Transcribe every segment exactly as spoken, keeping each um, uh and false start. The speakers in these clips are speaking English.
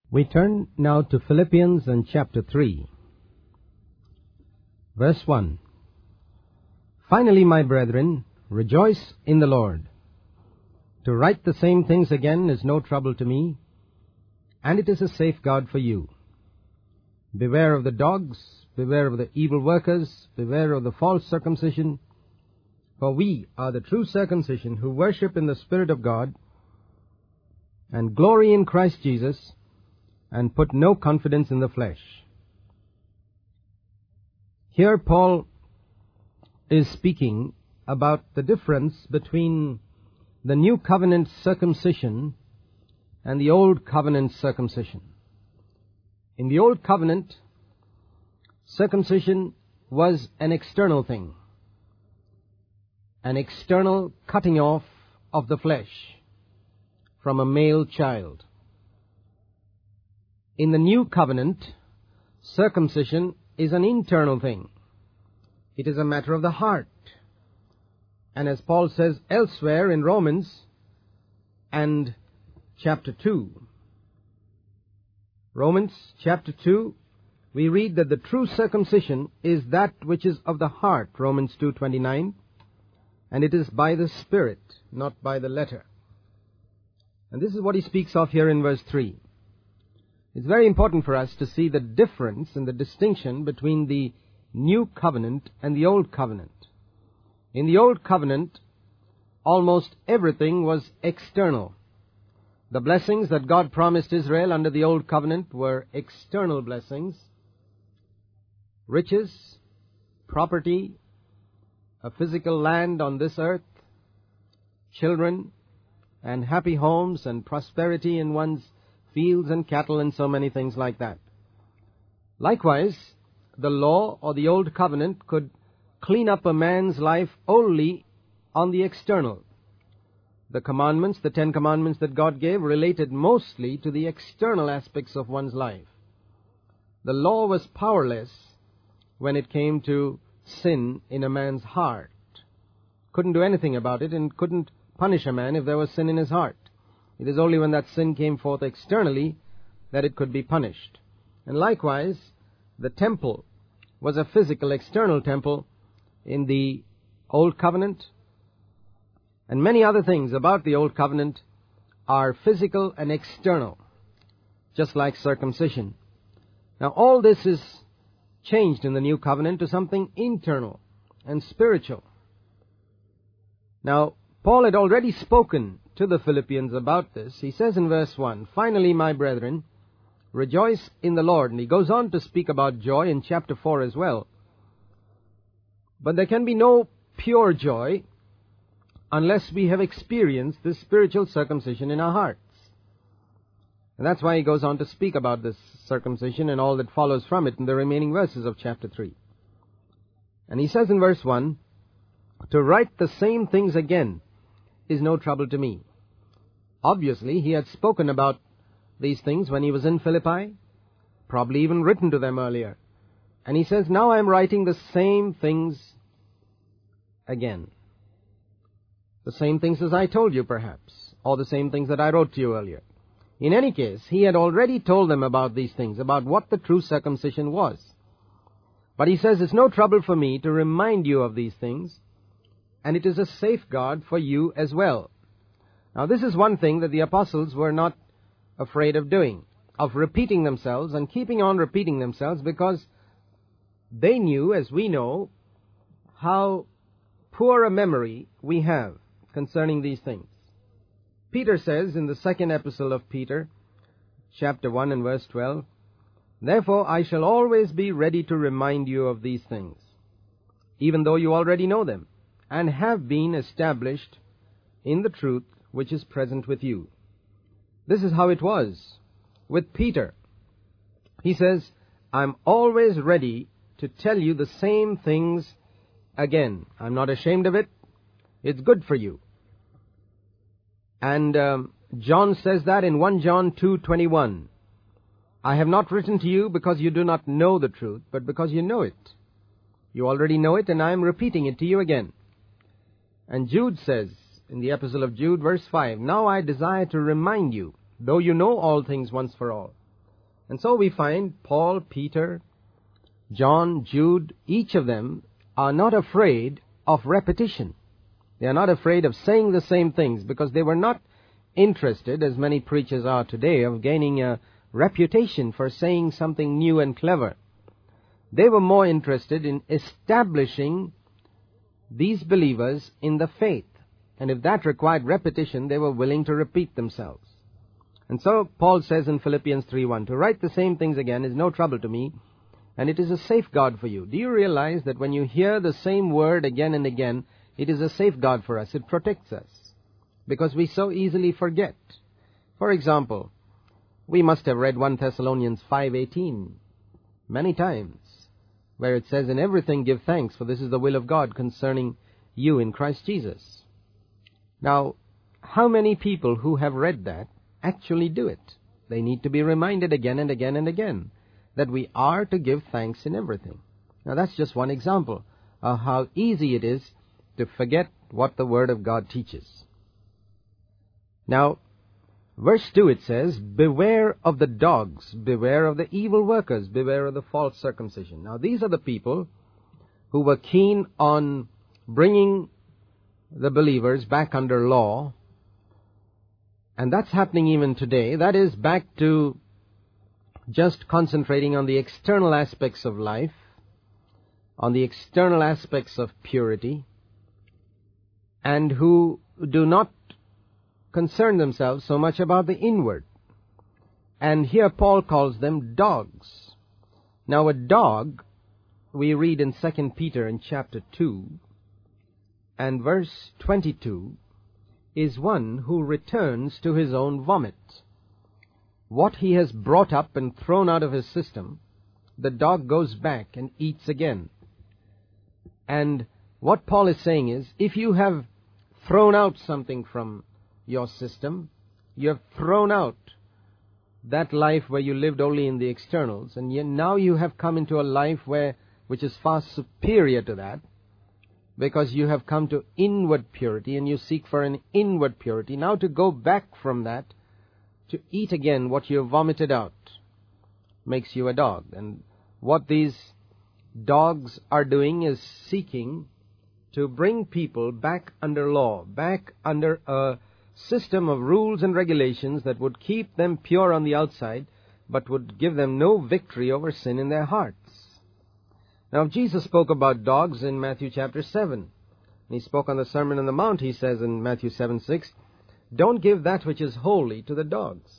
We turn now to Philippians and chapter three. Verse one. Finally, my brethren, rejoice in the Lord. To write the same things again is no trouble to me, and it is a safeguard for you. Beware of the dogs, beware of the evil workers, beware of the false circumcision, for we are the true circumcision who worship in the Spirit of God, and glory in Christ Jesus, and put no confidence in the flesh. Here Paul is speaking about the difference between the new covenant circumcision and the old covenant circumcision. In the old covenant, circumcision was an external thing, an external cutting off of the flesh from a male child. In the new covenant, circumcision is an internal thing. It is a matter of the heart. And as Paul says elsewhere in Romans and chapter two, Romans chapter two, we read that the true circumcision is that which is of the heart, Romans two twenty-nine, and it is by the Spirit, not by the letter. And this is what he speaks of here in verse three. It's very important for us to see the difference and the distinction between the new covenant and the old covenant. In the old covenant, almost everything was external. The blessings that God promised Israel under the old covenant were external blessings: riches, property, a physical land on this earth, children, and happy homes, and prosperity in one's fields and cattle, and so many things like that. Likewise, the law or the old covenant could clean up a man's life only on the external. The commandments, the Ten Commandments that God gave, related mostly to the external aspects of one's life. The law was powerless when it came to sin in a man's heart. Couldn't do anything about it, and couldn't punish a man if there was sin in his heart. It is only when that sin came forth externally that it could be punished. And likewise, the temple was a physical, external temple in the Old Covenant. And many other things about the Old Covenant are physical and external, just like circumcision. Now, all this is changed in the New Covenant to something internal and spiritual. Now, Paul had already spoken to the Philippians about this. He says in verse one, finally, my brethren, rejoice in the Lord. And he goes on to speak about joy in chapter four as well. But there can be no pure joy unless we have experienced this spiritual circumcision in our hearts. And that's why he goes on to speak about this circumcision and all that follows from it in the remaining verses of chapter three. And he says in verse one, to write the same things again is no trouble to me. Obviously, he had spoken about these things when he was in Philippi, probably even written to them earlier. And he says, now I am writing the same things again. The same things as I told you, perhaps, or the same things that I wrote to you earlier. In any case, he had already told them about these things, about what the true circumcision was. But he says, it's no trouble for me to remind you of these things, and it is a safeguard for you as well. Now, this is one thing that the apostles were not afraid of doing, of repeating themselves and keeping on repeating themselves, because they knew, as we know, how poor a memory we have concerning these things. Peter says in the second epistle of Peter, chapter one and verse twelve, therefore I shall always be ready to remind you of these things, even though you already know them, and have been established in the truth which is present with you. This is how it was with Peter. He says, I'm always ready to tell you the same things again. I'm not ashamed of it. It's good for you. And um, John says that in First John two twenty-one. I have not written to you because you do not know the truth, but because you know it. You already know it, and I am repeating it to you again. And Jude says, in the epistle of Jude, verse five, now I desire to remind you, though you know all things once for all, And so we find Paul, Peter, John, Jude, each of them are not afraid of repetition. They are not afraid of saying the same things because they were not interested, as many preachers are today, of gaining a reputation for saying something new and clever. They were more interested in establishing these believers in the faith. And if that required repetition, they were willing to repeat themselves. And so Paul says in Philippians three one, to write the same things again is no trouble to me, and it is a safeguard for you. Do you realize that when you hear the same word again and again, it is a safeguard for us? It protects us because we so easily forget. For example, we must have read First Thessalonians five eighteen many times, where it says, in everything give thanks, for this is the will of God concerning you in Christ Jesus. Now, how many people who have read that actually do it? They need to be reminded again and again and again that we are to give thanks in everything. Now, that's just one example of how easy it is to forget what the Word of God teaches. Now, verse two, it says, beware of the dogs, beware of the evil workers, beware of the false circumcision. Now, these are the people who were keen on bringing the believers back under law, and that's happening even today. That is, back to just concentrating on the external aspects of life, on the external aspects of purity, and who do not concern themselves so much about the inward. And here Paul calls them dogs. Now, a dog, we read in Second Peter in chapter two and verse twenty-two, is one who returns to his own vomit. What he has brought up and thrown out of his system, the dog goes back and eats again. And what Paul is saying is, if you have thrown out something from your system, you have thrown out that life where you lived only in the externals, and yet now you have come into a life where which is far superior to that, because you have come to inward purity and you seek for an inward purity. Now to go back from that, to eat again what you have vomited out, makes you a dog. And what these dogs are doing is seeking to bring people back under law, back under a system of rules and regulations that would keep them pure on the outside, but would give them no victory over sin in their hearts. Now, Jesus spoke about dogs in Matthew chapter seven. He spoke on the Sermon on the Mount. He says in Matthew seven six, don't give that which is holy to the dogs.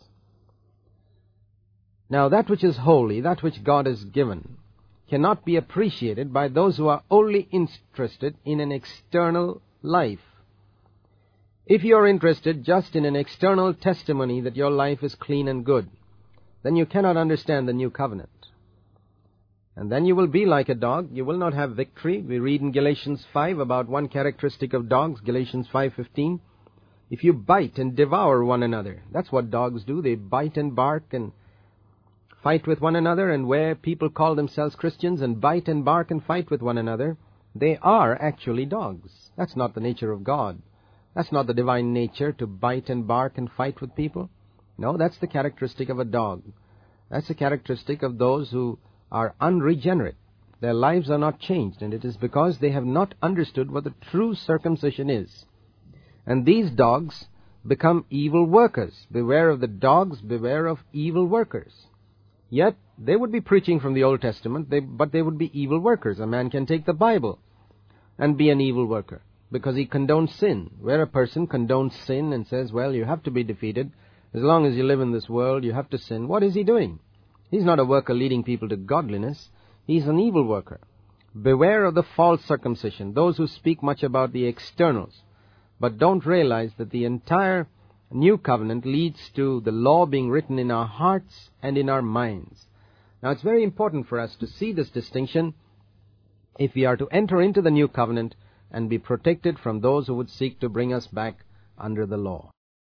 Now, that which is holy, that which God has given, cannot be appreciated by those who are only interested in an external life. If you are interested just in an external testimony that your life is clean and good, then you cannot understand the new covenant. And then you will be like a dog. You will not have victory. We read in Galatians five about one characteristic of dogs, Galatians five fifteen. If you bite and devour one another, that's what dogs do. They bite and bark and fight with one another. And where people call themselves Christians and bite and bark and fight with one another, they are actually dogs. That's not the nature of God. That's not the divine nature, to bite and bark and fight with people. No, that's the characteristic of a dog. That's the characteristic of those who are unregenerate. Their lives are not changed, and it is because they have not understood what the true circumcision is. And these dogs become evil workers. Beware of the dogs, beware of evil workers. Yet, they would be preaching from the Old Testament, they, but they would be evil workers. A man can take the Bible and be an evil worker because he condones sin. Where a person condones sin and says, well, you have to be defeated. As long as you live in this world, you have to sin. What is he doing? He's not a worker leading people to godliness. He's an evil worker. Beware of the false circumcision, those who speak much about the externals, but don't realize that the entire new covenant leads to the law being written in our hearts and in our minds. Now, it's very important for us to see this distinction if we are to enter into the new covenant and be protected from those who would seek to bring us back under the law.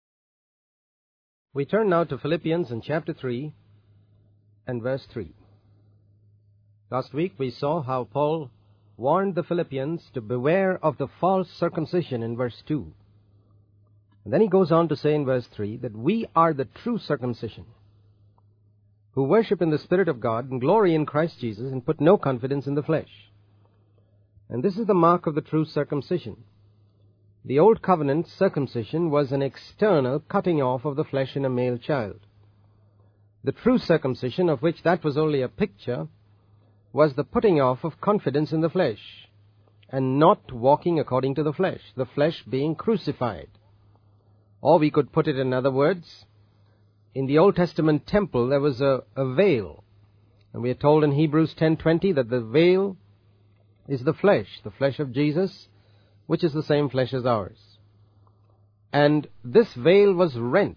We turn now to Philippians in chapter three and verse three. Last week we saw how Paul warned the Philippians to beware of the false circumcision in verse two. And then he goes on to say in verse three that we are the true circumcision. who worship in the Spirit of God and glory in Christ Jesus and put no confidence in the flesh. And this is the mark of the true circumcision. The Old Covenant circumcision was an external cutting off of the flesh in a male child. The true circumcision, of which that was only a picture, was the putting off of confidence in the flesh and not walking according to the flesh, the flesh being crucified. Or we could put it in other words, in the Old Testament temple there was a, a veil. And we are told in Hebrews ten twenty that the veil is the flesh, the flesh of Jesus, which is the same flesh as ours. And this veil was rent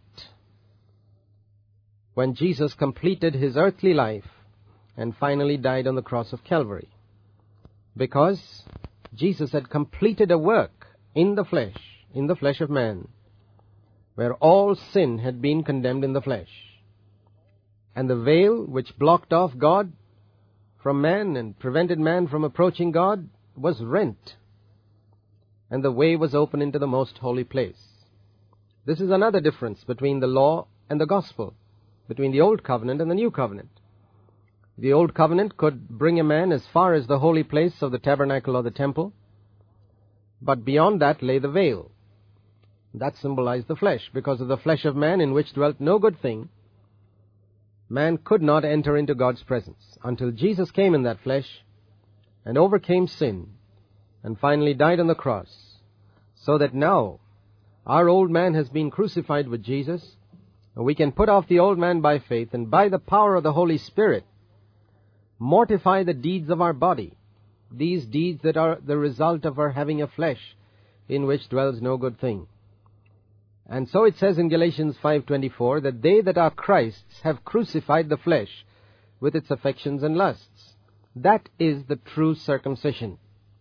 when Jesus completed his earthly life and finally died on the cross of Calvary. Because Jesus had completed a work in the flesh, in the flesh of man, where all sin had been condemned in the flesh. And the veil which blocked off God from man and prevented man from approaching God was rent, and the way was open into the most holy place. This is another difference between the law and the gospel, between the Old Covenant and the New Covenant. The Old Covenant could bring a man as far as the holy place of the tabernacle or the temple, but beyond that lay the veil. That symbolized the flesh. Because of the flesh of man in which dwelt no good thing, man could not enter into God's presence until Jesus came in that flesh and overcame sin and finally died on the cross, so that now our old man has been crucified with Jesus, and we can put off the old man by faith and by the power of the Holy Spirit mortify the deeds of our body, these deeds that are the result of our having a flesh in which dwells no good thing. And so it says in Galatians five twenty-four that they that are Christ's have crucified the flesh with its affections and lusts. That is the true circumcision.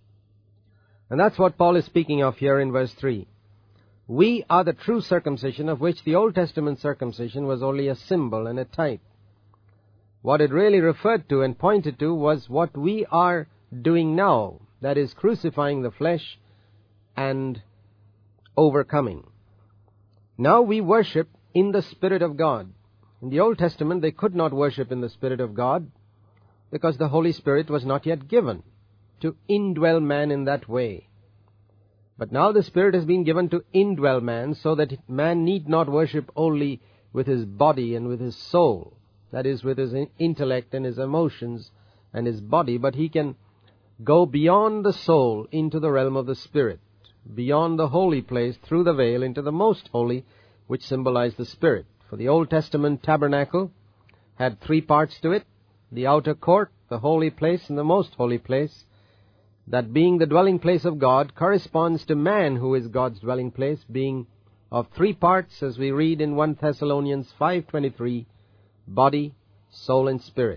And that's what Paul is speaking of here in verse three. We are the true circumcision, of which the Old Testament circumcision was only a symbol and a type. What it really referred to and pointed to was what we are doing now, that is, crucifying the flesh and overcoming. Now we worship in the Spirit of God. In the Old Testament, they could not worship in the Spirit of God because the Holy Spirit was not yet given to indwell man in that way. But now the Spirit has been given to indwell man, so that man need not worship only with his body and with his soul, that is, with his intellect and his emotions and his body, but he can go beyond the soul into the realm of the Spirit, beyond the holy place through the veil into the most holy, which symbolized the Spirit. For the Old Testament tabernacle had three parts to it: the outer court, the holy place, and the most holy place. That being the dwelling place of God corresponds to man, who is God's dwelling place, being of three parts, as we read in First Thessalonians five twenty-three, body, soul, and spirit.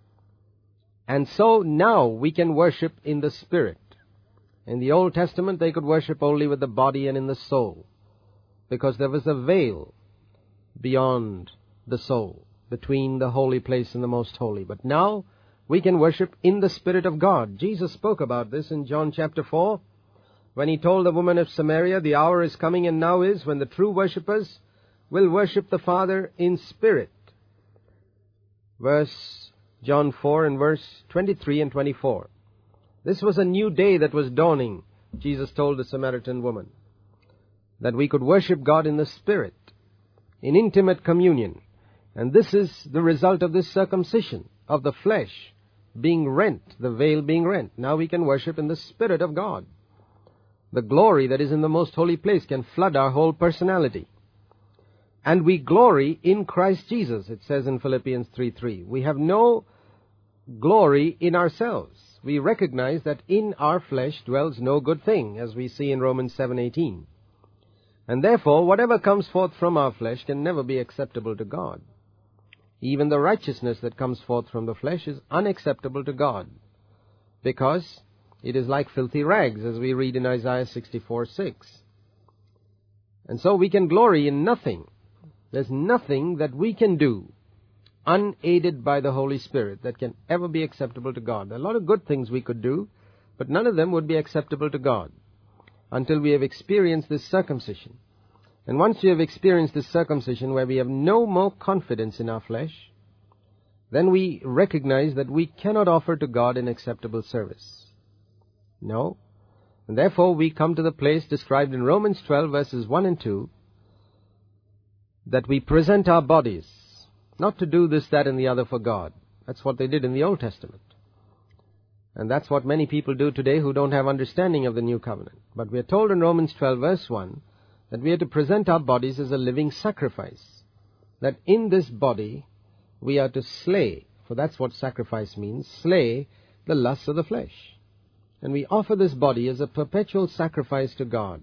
And so now we can worship in the Spirit. In the Old Testament, they could worship only with the body and in the soul, because there was a veil beyond the soul, between the holy place and the most holy. But now we can worship in the Spirit of God. Jesus spoke about this in John chapter four, when he told the woman of Samaria, the hour is coming and now is when the true worshippers will worship the Father in spirit. Verse John four and verse twenty-three and twenty-four. This was a new day that was dawning, Jesus told the Samaritan woman, that we could worship God in the Spirit, in intimate communion. And this is the result of this circumcision of the flesh being rent, the veil being rent. Now we can worship in the Spirit of God. The glory that is in the most holy place can flood our whole personality. And we glory in Christ Jesus, it says in Philippians three three. We have no glory in ourselves. We recognize that in our flesh dwells no good thing, as we see in Romans seven eighteen. And therefore, whatever comes forth from our flesh can never be acceptable to God. Even the righteousness that comes forth from the flesh is unacceptable to God, because it is like filthy rags, as we read in Isaiah sixty-four six. And so we can glory in nothing. There's nothing that we can do, unaided by the Holy Spirit, that can ever be acceptable to God. There are a lot of good things we could do, but none of them would be acceptable to God until we have experienced this circumcision. And once we have experienced this circumcision, where we have no more confidence in our flesh, then we recognize that we cannot offer to God an acceptable service. No. And therefore we come to the place described in Romans twelve verses one and two, that we present our bodies, not to do this, that, and the other for God. That's what they did in the Old Testament. And that's what many people do today who don't have understanding of the New Covenant. But we are told in Romans twelve verse one that we are to present our bodies as a living sacrifice. That in this body we are to slay, for that's what sacrifice means, slay the lusts of the flesh. And we offer this body as a perpetual sacrifice to God.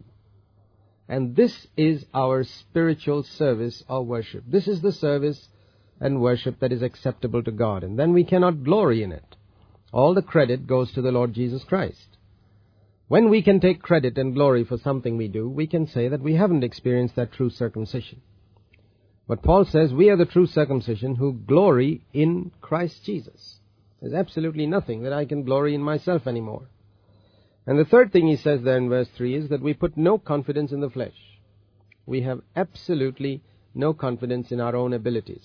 And this is our spiritual service or worship. This is the service and worship that is acceptable to God. And then we cannot glory in it. All the credit goes to the Lord Jesus Christ. When we can take credit and glory for something we do, we can say that we haven't experienced that true circumcision. But Paul says we are the true circumcision who glory in Christ Jesus. There's absolutely nothing that I can glory in myself anymore. And the third thing he says there in verse three is that we put no confidence in the flesh. We have absolutely no confidence in our own abilities.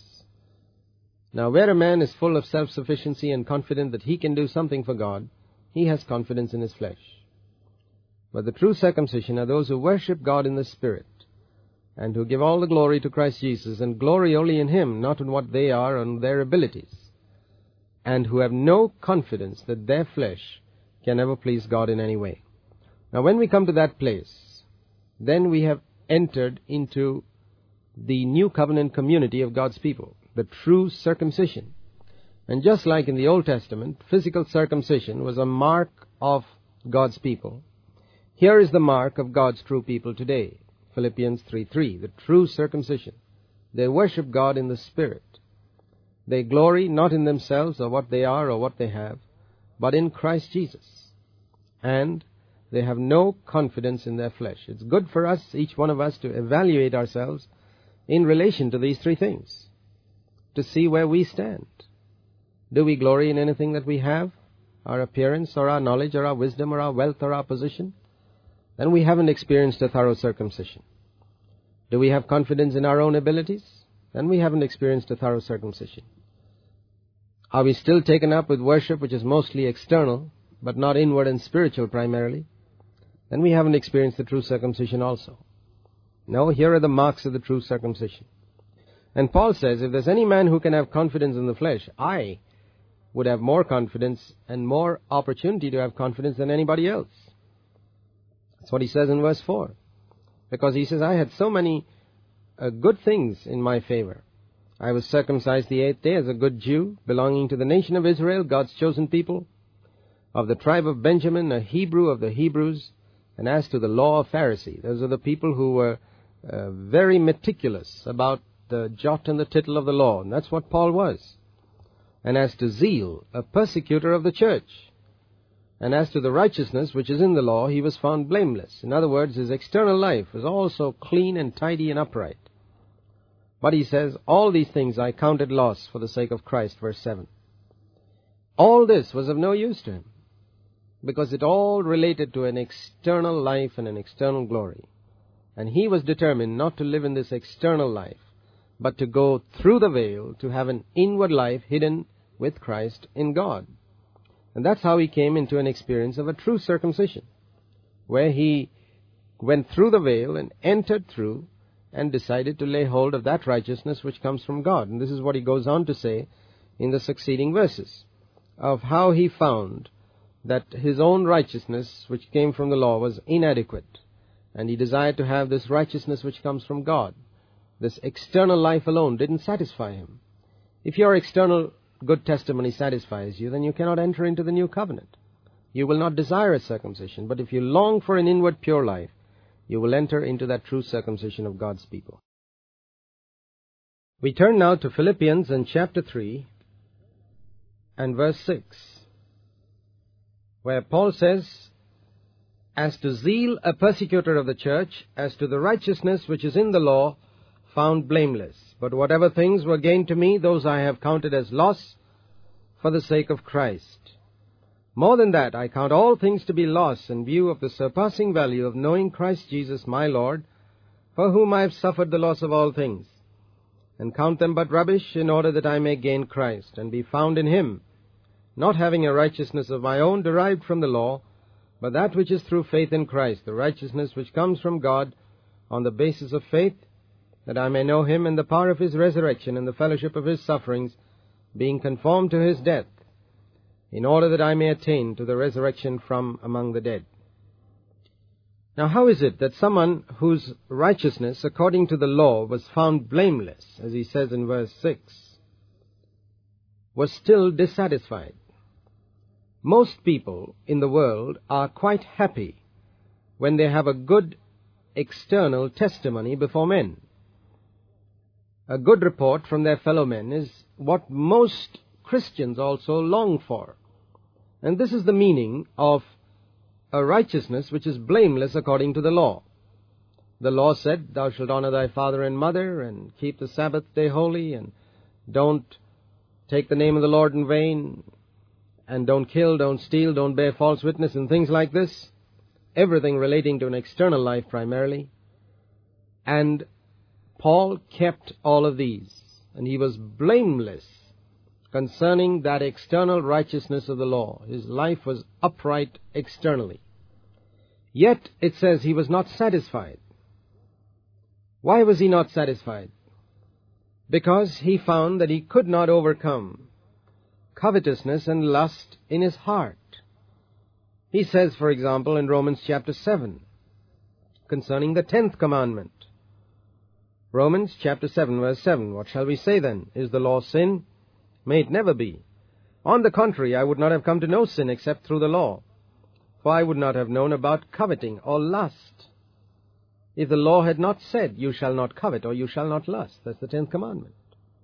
Now, where a man is full of self-sufficiency and confident that he can do something for God, he has confidence in his flesh. But the true circumcision are those who worship God in the Spirit and who give all the glory to Christ Jesus and glory only in Him, not in what they are and their abilities, and who have no confidence that their flesh can ever please God in any way. Now, when we come to that place, then we have entered into the new covenant community of God's people, the true circumcision. And just like in the Old Testament, physical circumcision was a mark of God's people. Here is the mark of God's true people today. Philippians three three, the true circumcision. They worship God in the Spirit. They glory not in themselves or what they are or what they have, but in Christ Jesus. And they have no confidence in their flesh. It's good for us, each one of us, to evaluate ourselves in relation to these three things, to see where we stand. Do we glory in anything that we have, our appearance or our knowledge or our wisdom or our wealth or our position? Then we haven't experienced a thorough circumcision. Do we have confidence in our own abilities? Then we haven't experienced a thorough circumcision. Are we still taken up with worship which is mostly external, but not inward and spiritual primarily? Then we haven't experienced the true circumcision also. No, here are the marks of the true circumcision. And Paul says, if there's any man who can have confidence in the flesh, I would have more confidence and more opportunity to have confidence than anybody else. That's what he says in verse four. Because he says, I had so many uh, good things in my favor. I was circumcised the eighth day as a good Jew, belonging to the nation of Israel, God's chosen people, of the tribe of Benjamin, a Hebrew of the Hebrews, and as to the law of Pharisee. Those are the people who were uh, very meticulous about the jot and the tittle of the law, and that's what Paul was. And as to zeal, a persecutor of the church. And as to the righteousness which is in the law, he was found blameless. In other words, his external life was also clean and tidy and upright. But he says, all these things I counted loss for the sake of Christ, verse seven. All this was of no use to him, because it all related to an external life and an external glory. And he was determined not to live in this external life, but to go through the veil to have an inward life hidden with Christ in God. And that's how he came into an experience of a true circumcision, where he went through the veil and entered through and decided to lay hold of that righteousness which comes from God. And this is what he goes on to say in the succeeding verses, of how he found that his own righteousness which came from the law was inadequate, and he desired to have this righteousness which comes from God. This external life alone didn't satisfy him. If your external good testimony satisfies you, then you cannot enter into the new covenant. You will not desire a circumcision, but if you long for an inward pure life, you will enter into that true circumcision of God's people. We turn now to Philippians and chapter three and verse six, where Paul says, as to zeal, a persecutor of the church, as to the righteousness which is in the law, found blameless. But whatever things were gained to me, those I have counted as loss for the sake of Christ. More than that, I count all things to be loss in view of the surpassing value of knowing Christ Jesus my Lord, for whom I have suffered the loss of all things, and count them but rubbish, in order that I may gain Christ, and be found in him, not having a righteousness of my own derived from the law, but that which is through faith in Christ, the righteousness which comes from God on the basis of faith, that I may know him and the power of his resurrection and the fellowship of his sufferings, being conformed to his death, in order that I may attain to the resurrection from among the dead. Now, how is it that someone whose righteousness according to the law was found blameless, as he says in verse six, was still dissatisfied? Most people in the world are quite happy when they have a good external testimony before men. A good report from their fellow men is what most Christians also long for. And this is the meaning of a righteousness which is blameless according to the law. The law said, thou shalt honor thy father and mother, and keep the Sabbath day holy, and don't take the name of the Lord in vain, and don't kill, don't steal, don't bear false witness, and things like this. Everything relating to an external life primarily. And Paul kept all of these, and he was blameless concerning that external righteousness of the law. His life was upright externally. Yet it says he was not satisfied. Why was he not satisfied? Because he found that he could not overcome covetousness and lust in his heart. He says, for example, in Romans chapter seven, concerning the tenth commandment. Romans chapter seven, verse seven, what shall we say then? Is the law sin? May it never be. On the contrary, I would not have come to know sin except through the law. For I would not have known about coveting or lust, if the law had not said, you shall not covet or you shall not lust. That's the tenth commandment.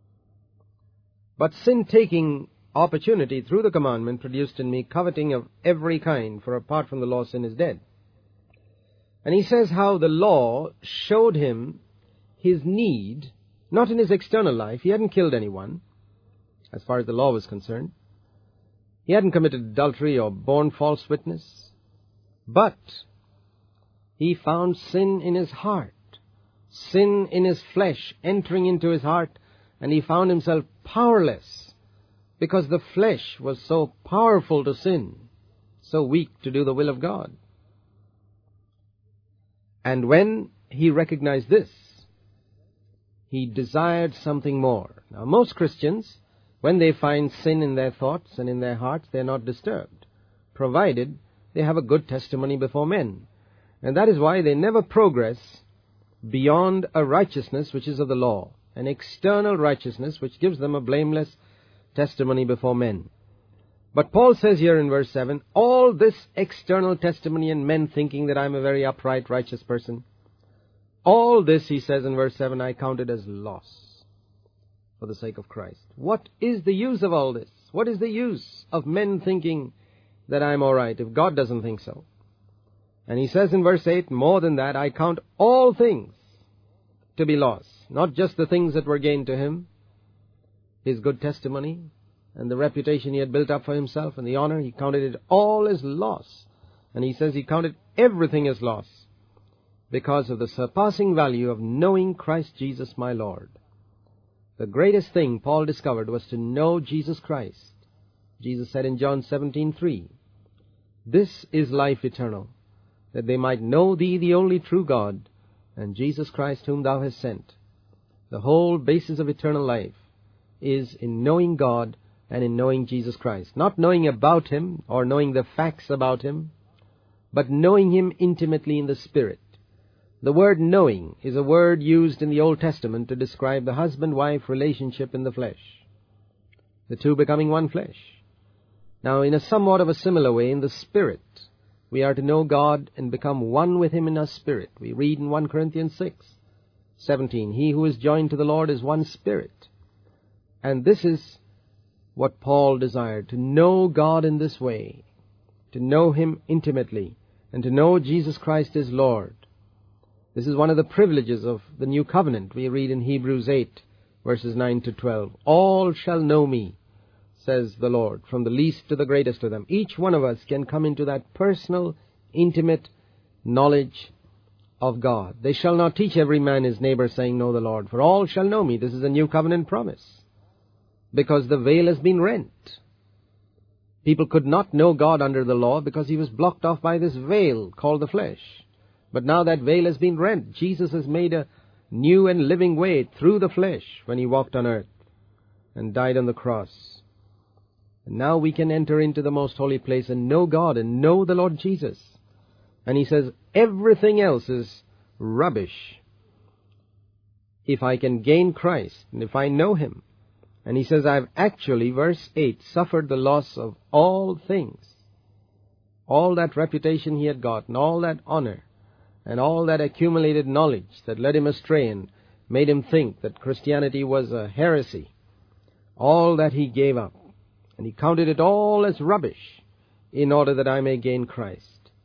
But sin taking opportunity through the commandment produced in me coveting of every kind, for apart from the law sin is dead. And he says how the law showed him his need, not in his external life. He hadn't killed anyone, as far as the law was concerned. He hadn't committed adultery or borne false witness. But he found sin in his heart, sin in his flesh entering into his heart, and he found himself powerless, because the flesh was so powerful to sin, so weak to do the will of God. And when he recognized this, he desired something more. Now, most Christians, when they find sin in their thoughts and in their hearts, they're not disturbed, provided they have a good testimony before men. And that is why they never progress beyond a righteousness which is of the law, an external righteousness which gives them a blameless testimony before men. But Paul says here in verse seven, all this external testimony and men thinking that I'm a very upright, righteous person, all this, he says in verse seven, I counted as loss for the sake of Christ. What is the use of all this? What is the use of men thinking that I'm all right if God doesn't think so? And he says in verse eight, more than that, I count all things to be loss, not just the things that were gained to him, his good testimony and the reputation he had built up for himself and the honor. He counted it all as loss. And he says he counted everything as loss because of the surpassing value of knowing Christ Jesus my Lord. The greatest thing Paul discovered was to know Jesus Christ. Jesus said in John seventeen three, this is life eternal, that they might know thee, the only true God, and Jesus Christ whom thou hast sent. The whole basis of eternal life is in knowing God and in knowing Jesus Christ. Not knowing about him or knowing the facts about him, but knowing him intimately in the Spirit. The word knowing is a word used in the Old Testament to describe the husband-wife relationship in the flesh, the two becoming one flesh. Now, in a somewhat of a similar way, in the Spirit, we are to know God and become one with him in our spirit. We read in First Corinthians six seventeen, he who is joined to the Lord is one spirit. And this is what Paul desired, to know God in this way, to know him intimately, and to know Jesus Christ as Lord. This is one of the privileges of the new covenant. We read in Hebrews eight, verses nine to twelve. All shall know me, says the Lord, from the least to the greatest of them. Each one of us can come into that personal, intimate knowledge of God. They shall not teach every man his neighbor, saying, Know the Lord, for all shall know me. This is a new covenant promise, because the veil has been rent. People could not know God under the law because he was blocked off by this veil called the flesh. But now that veil has been rent. Jesus has made a new and living way through the flesh when he walked on earth and died on the cross. And now we can enter into the most holy place and know God and know the Lord Jesus. And he says, everything else is rubbish if I can gain Christ and if I know him. And he says, I've actually, verse eight, suffered the loss of all things. All that reputation he had gotten, all that honor, and all that accumulated knowledge that led him astray and made him think that Christianity was a heresy. All that he gave up. And he counted it all as rubbish in order that I may gain Christ.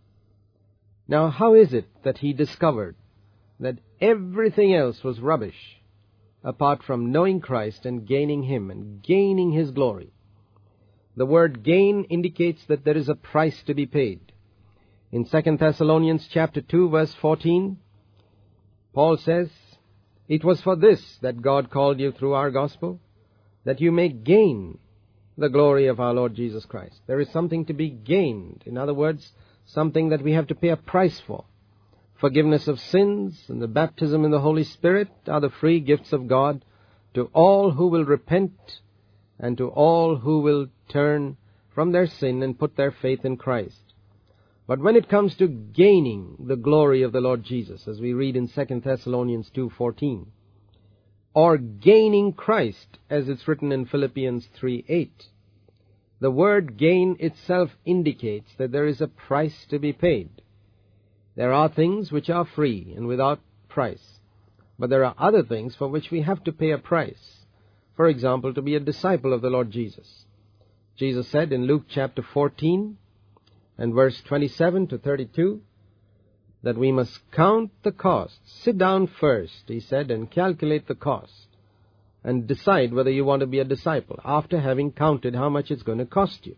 Now, how is it that he discovered that everything else was rubbish apart from knowing Christ and gaining him and gaining his glory? The word gain indicates that there is a price to be paid. In Second Thessalonians chapter two, verse fourteen, Paul says, It was for this that God called you through our gospel, that you may gain the glory of our Lord Jesus Christ. There is something to be gained. In other words, something that we have to pay a price for. Forgiveness of sins and the baptism in the Holy Spirit are the free gifts of God to all who will repent and to all who will turn from their sin and put their faith in Christ. But when it comes to gaining the glory of the Lord Jesus, as we read in Second Thessalonians two fourteen, or gaining Christ, as it's written in Philippians three eight, the word gain itself indicates that there is a price to be paid. There are things which are free and without price, but there are other things for which we have to pay a price. For example, to be a disciple of the Lord Jesus. Jesus said in Luke chapter fourteen and verse twenty-seven to thirty-two that we must count the cost. Sit down first, he said, and calculate the cost and decide whether you want to be a disciple after having counted how much it's going to cost you.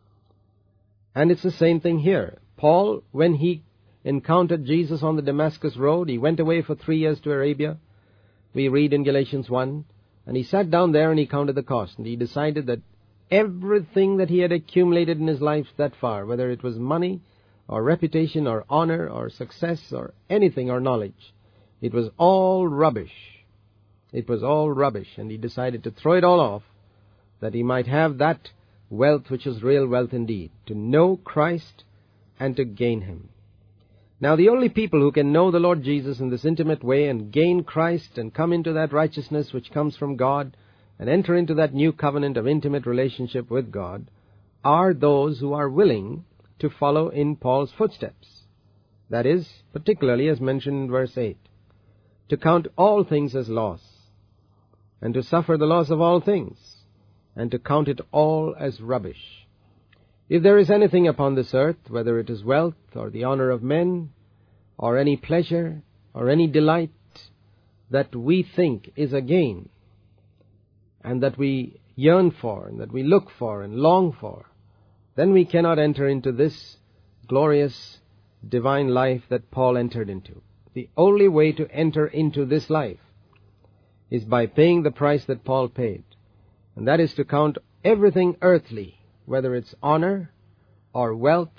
And it's the same thing here. Paul, when he encountered Jesus on the Damascus road, he went away for three years to Arabia. We read in Galatians one, and he sat down there and he counted the cost, and he decided that everything that he had accumulated in his life that far, whether it was money or reputation or honor or success or anything or knowledge, it was all rubbish. It was all rubbish, and he decided to throw it all off that he might have that wealth which is real wealth indeed, to know Christ and to gain him. Now, the only people who can know the Lord Jesus in this intimate way and gain Christ and come into that righteousness which comes from God and enter into that new covenant of intimate relationship with God are those who are willing to follow in Paul's footsteps. That is, particularly as mentioned in verse eight, to count all things as loss, and to suffer the loss of all things, and to count it all as rubbish. If there is anything upon this earth, whether it is wealth or the honor of men, or any pleasure or any delight that we think is a gain, and that we yearn for, and that we look for and long for, then we cannot enter into this glorious divine life that Paul entered into. The only way to enter into this life is by paying the price that Paul paid, and that is to count everything earthly, whether it's honor or wealth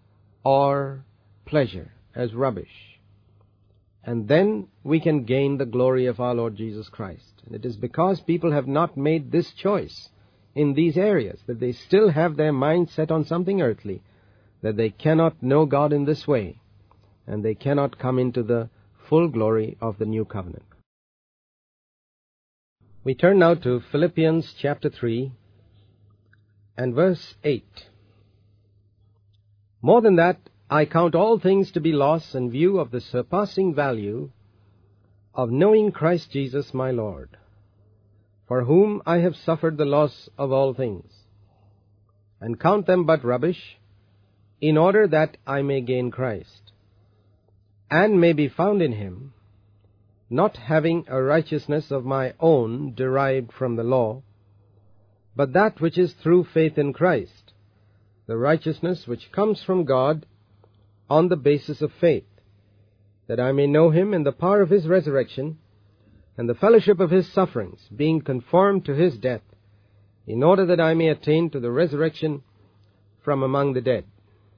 or pleasure, as rubbish. And then we can gain the glory of our Lord Jesus Christ. And it is because people have not made this choice in these areas, that they still have their mind set on something earthly, that they cannot know God in this way, and they cannot come into the full glory of the new covenant. We turn now to Philippians chapter three and verse eight. More than that, I count all things to be loss in view of the surpassing value of knowing Christ Jesus my Lord, for whom I have suffered the loss of all things, and count them but rubbish, in order that I may gain Christ, and may be found in him, not having a righteousness of my own derived from the law, but that which is through faith in Christ, the righteousness which comes from God on the basis of faith, that I may know him and the power of his resurrection, and the fellowship of his sufferings, being conformed to his death, in order that I may attain to the resurrection from among the dead."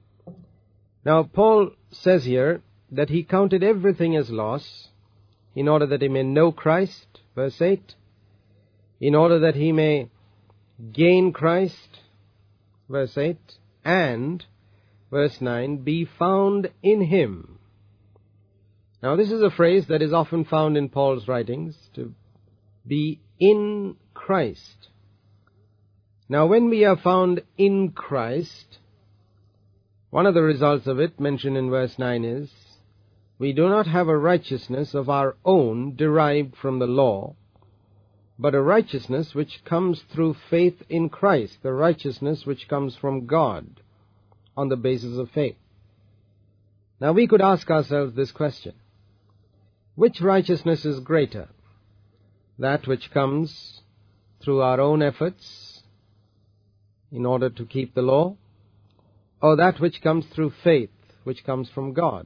Now, Paul says here that he counted everything as loss in order that he may know Christ, verse eight, in order that he may gain Christ, verse eight, and, verse nine, be found in him. Now, this is a phrase that is often found in Paul's writings, to be in Christ. Now, when we are found in Christ, one of the results of it, mentioned in verse nine, is we do not have a righteousness of our own derived from the law, but a righteousness which comes through faith in Christ, the righteousness which comes from God on the basis of faith. Now, we could ask ourselves this question: which righteousness is greater? That which comes through our own efforts in order to keep the law, or that which comes through faith, which comes from God?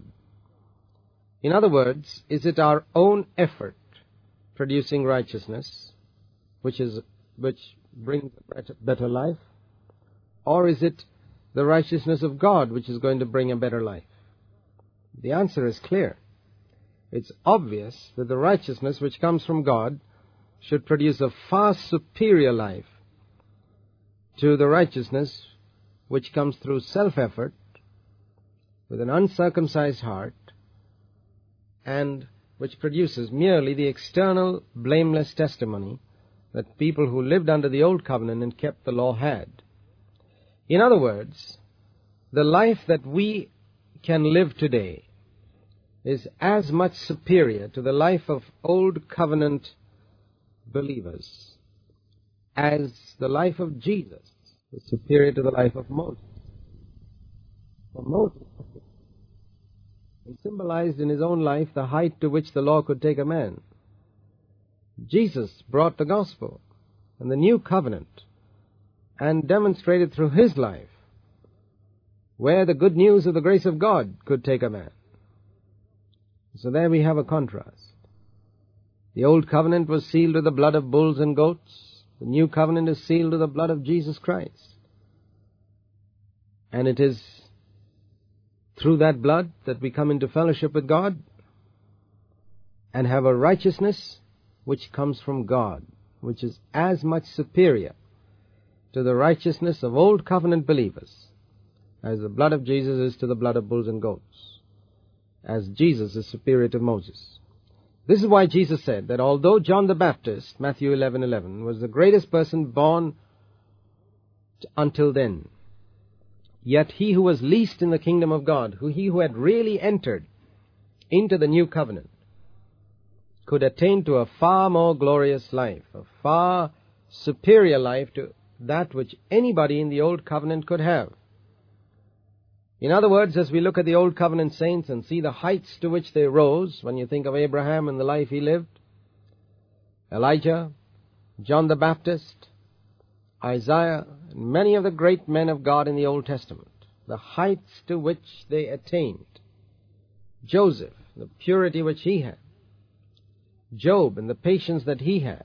In other words, is it our own effort producing righteousness, which is which brings a better life, or is it the righteousness of God which is going to bring a better life? The answer is clear. It's obvious that the righteousness which comes from God should produce a far superior life to the righteousness which comes through self-effort, with an uncircumcised heart, and which produces merely the external blameless testimony that people who lived under the old covenant and kept the law had. In other words, the life that we can live today is as much superior to the life of old covenant believers as the life of Jesus was superior to the life of Moses. For Moses, he symbolized in his own life the height to which the law could take a man. Jesus brought the gospel and the new covenant and demonstrated through his life where the good news of the grace of God could take a man. So there we have a contrast. The old covenant was sealed with the blood of bulls and goats. The new covenant is sealed with the blood of Jesus Christ. And it is through that blood that we come into fellowship with God and have a righteousness which comes from God, which is as much superior to the righteousness of old covenant believers as the blood of Jesus is to the blood of bulls and goats, as Jesus is superior to Moses. This is why Jesus said that although John the Baptist, Matthew eleven eleven, was the greatest person born until then, yet he who was least in the kingdom of God, who he who had really entered into the new covenant, could attain to a far more glorious life, a far superior life to that which anybody in the old covenant could have. In other words, as we look at the old covenant saints and see the heights to which they rose, when you think of Abraham and the life he lived, Elijah, John the Baptist, Isaiah, and many of the great men of God in the Old Testament, the heights to which they attained, Joseph, the purity which he had, Job and the patience that he had,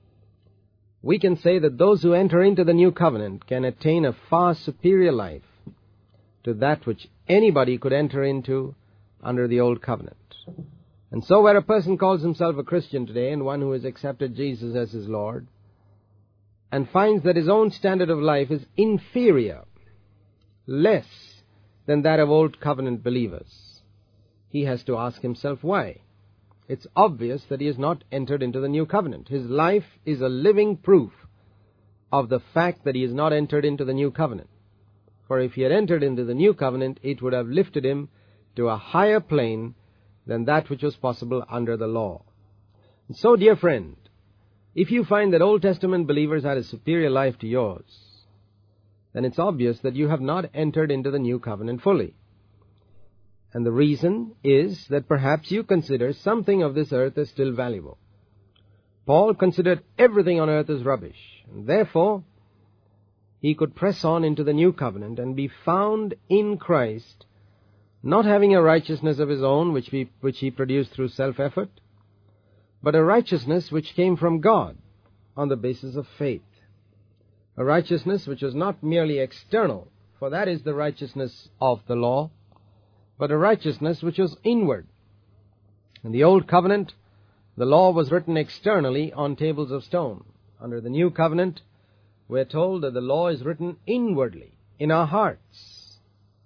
we can say that those who enter into the new covenant can attain a far superior life to that which anybody could enter into under the old covenant. And so where a person calls himself a Christian today, and one who has accepted Jesus as his Lord, and finds that his own standard of life is inferior, less than that of old covenant believers, he has to ask himself why. It's obvious that he has not entered into the new covenant. His life is a living proof of the fact that he has not entered into the new covenant. For if he had entered into the new covenant, it would have lifted him to a higher plane than that which was possible under the law. And so, dear friend, if you find that Old Testament believers had a superior life to yours, then it's obvious that you have not entered into the new covenant fully. And the reason is that perhaps you consider something of this earth as still valuable. Paul considered everything on earth as rubbish, and therefore he could press on into the new covenant and be found in Christ not having a righteousness of his own, which he, which he produced through self-effort, but a righteousness which came from God on the basis of faith. A righteousness which was not merely external, for that is the righteousness of the law, but a righteousness which was inward. In the Old Covenant, the law was written externally on tables of stone. Under the New Covenant, we are told that the law is written inwardly, in our hearts.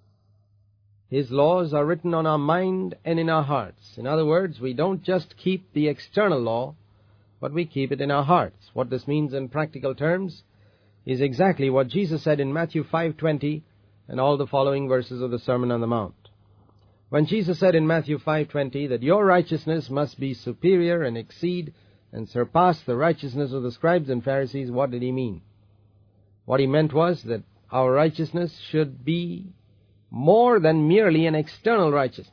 His laws are written on our mind and in our hearts. In other words, we don't just keep the external law, but we keep it in our hearts. What this means in practical terms is exactly what Jesus said in Matthew five twenty and all the following verses of the Sermon on the Mount. When Jesus said in Matthew five twenty that your righteousness must be superior and exceed and surpass the righteousness of the scribes and Pharisees, what did he mean? What he meant was that our righteousness should be more than merely an external righteousness.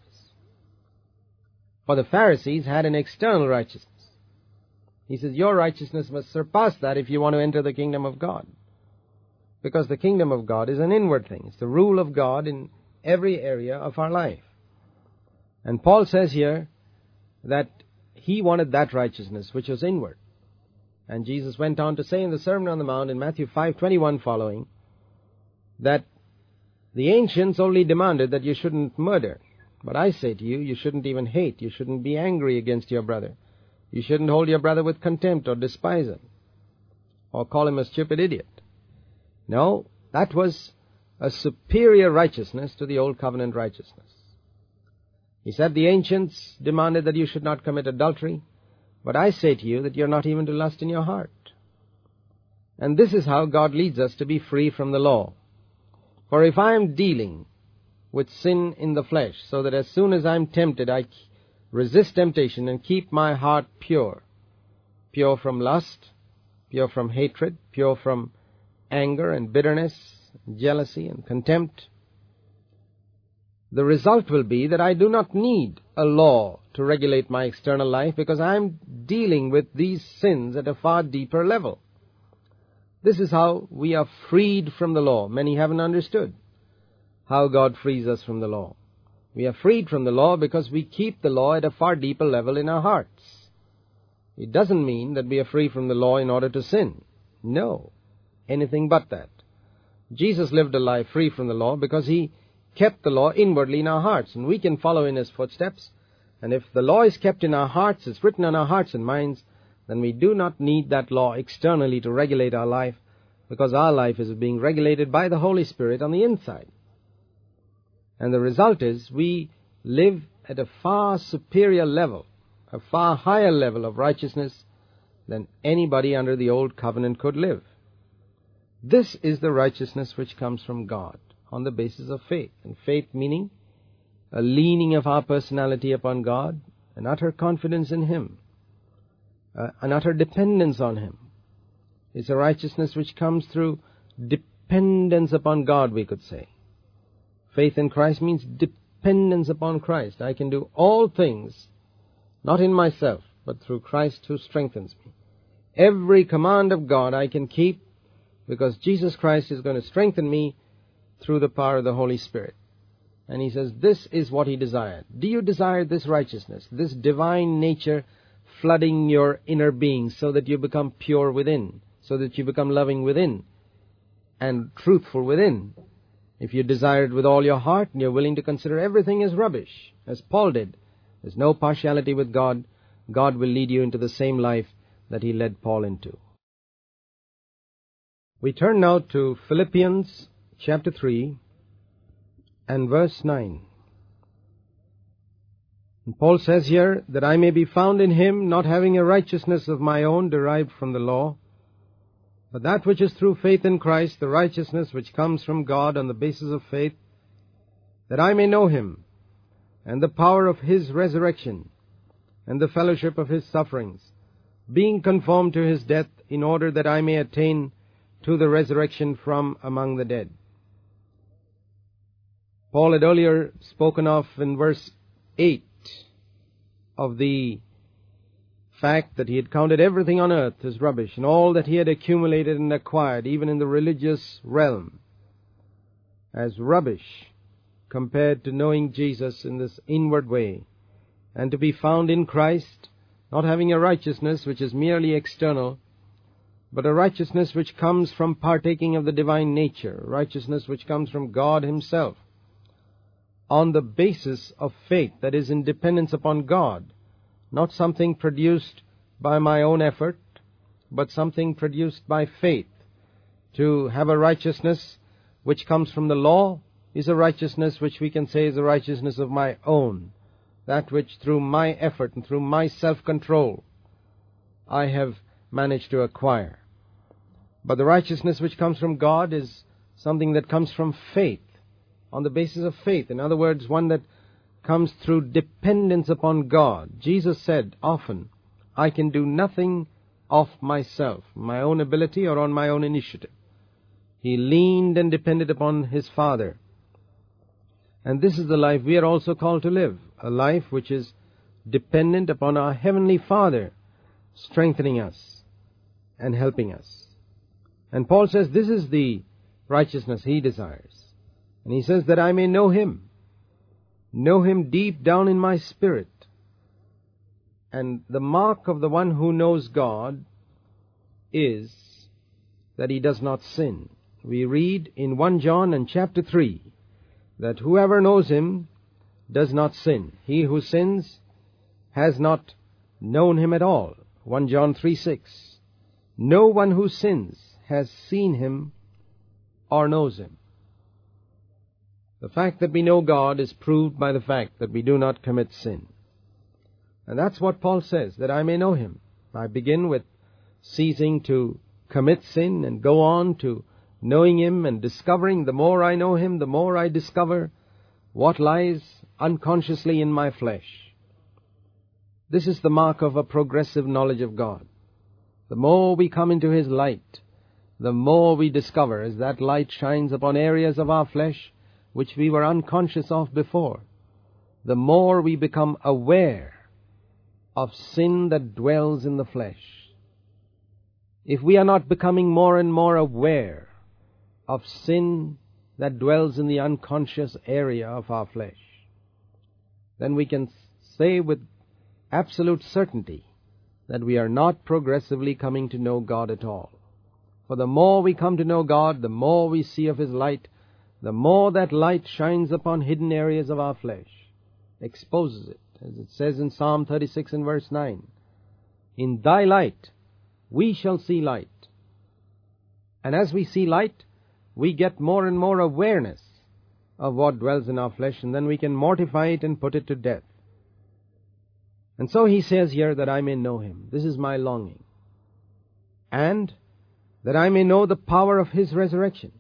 For the Pharisees had an external righteousness. He says, your righteousness must surpass that if you want to enter the kingdom of God. Because the kingdom of God is an inward thing. It's the rule of God in every area of our life. And Paul says here that he wanted that righteousness which was inward. And Jesus went on to say in the Sermon on the Mount in Matthew five twenty-one following that the ancients only demanded that you shouldn't murder. But I say to you, you shouldn't even hate. You shouldn't be angry against your brother. You shouldn't hold your brother with contempt or despise him or call him a stupid idiot. No, that was a superior righteousness to the Old Covenant righteousness. He said the ancients demanded that you should not commit adultery, but I say to you that you're not even to lust in your heart. And this is how God leads us to be free from the law. For if I am dealing with sin in the flesh, so that as soon as I'm tempted, I resist temptation and keep my heart pure, pure from lust, pure from hatred, pure from anger and bitterness, jealousy and contempt, the result will be that I do not need a law to regulate my external life because I'm dealing with these sins at a far deeper level. This is how we are freed from the law. Many haven't understood how God frees us from the law. We are freed from the law because we keep the law at a far deeper level in our hearts. It doesn't mean that we are free from the law in order to sin. No, anything but that. Jesus lived a life free from the law because he kept the law inwardly in our hearts, and we can follow in his footsteps. And if the law is kept in our hearts, it's written on our hearts and minds, then we do not need that law externally to regulate our life, because our life is being regulated by the Holy Spirit on the inside. And the result is we live at a far superior level, a far higher level of righteousness than anybody under the Old Covenant could live. This is the righteousness which comes from God on the basis of faith. And faith meaning a leaning of our personality upon God, an utter confidence in him, uh, an utter dependence on him. It's a righteousness which comes through dependence upon God, we could say. Faith in Christ means dependence upon Christ. I can do all things, not in myself, but through Christ who strengthens me. Every command of God I can keep because Jesus Christ is going to strengthen me through the power of the Holy Spirit. And he says, this is what he desired. Do you desire this righteousness, this divine nature flooding your inner being so that you become pure within, so that you become loving within and truthful within? If you desire it with all your heart and you're willing to consider everything as rubbish, as Paul did, there's no partiality with God, God will lead you into the same life that he led Paul into. We turn now to Philippians chapter three and verse nine. And Paul says here, that I may be found in him, not having a righteousness of my own derived from the law, but that which is through faith in Christ, the righteousness which comes from God on the basis of faith, that I may know him, and the power of his resurrection, and the fellowship of his sufferings, being conformed to his death, in order that I may attain to the resurrection from among the dead. Paul had earlier spoken of in verse eight of the fact that he had counted everything on earth as rubbish, and all that he had accumulated and acquired, even in the religious realm, as rubbish compared to knowing Jesus in this inward way, and to be found in Christ, not having a righteousness which is merely external, but a righteousness which comes from partaking of the divine nature, righteousness which comes from God Himself, on the basis of faith, that is, in dependence upon God, not something produced by my own effort, but something produced by faith. To have a righteousness which comes from the law is a righteousness which we can say is a righteousness of my own, that which through my effort and through my self-control I have managed to acquire. But the righteousness which comes from God is something that comes from faith, on the basis of faith. In other words, one that comes through dependence upon God. Jesus said often, I can do nothing of myself, my own ability or on my own initiative. He leaned and depended upon His Father. And this is the life we are also called to live, a life which is dependent upon our Heavenly Father, strengthening us and helping us. And Paul says this is the righteousness he desires. And he says that I may know Him, know Him deep down in my spirit. And the mark of the one who knows God is that he does not sin. We read in First John and chapter three that whoever knows Him does not sin. He who sins has not known Him at all. First John three six. No one who sins has seen Him or knows Him. The fact that we know God is proved by the fact that we do not commit sin. And that's what Paul says, that I may know Him. I begin with ceasing to commit sin and go on to knowing Him and discovering. The more I know Him, the more I discover what lies unconsciously in my flesh. This is the mark of a progressive knowledge of God. The more we come into His light, the more we discover as that light shines upon areas of our flesh which we were unconscious of before, the more we become aware of sin that dwells in the flesh. If we are not becoming more and more aware of sin that dwells in the unconscious area of our flesh, then we can say with absolute certainty that we are not progressively coming to know God at all. For the more we come to know God, the more we see of His light, the more that light shines upon hidden areas of our flesh, exposes it, as it says in Psalm thirty-six and verse nine, in Thy light we shall see light. And as we see light, we get more and more awareness of what dwells in our flesh, and then we can mortify it and put it to death. And so he says here that I may know Him. This is my longing. And that I may know the power of His resurrection.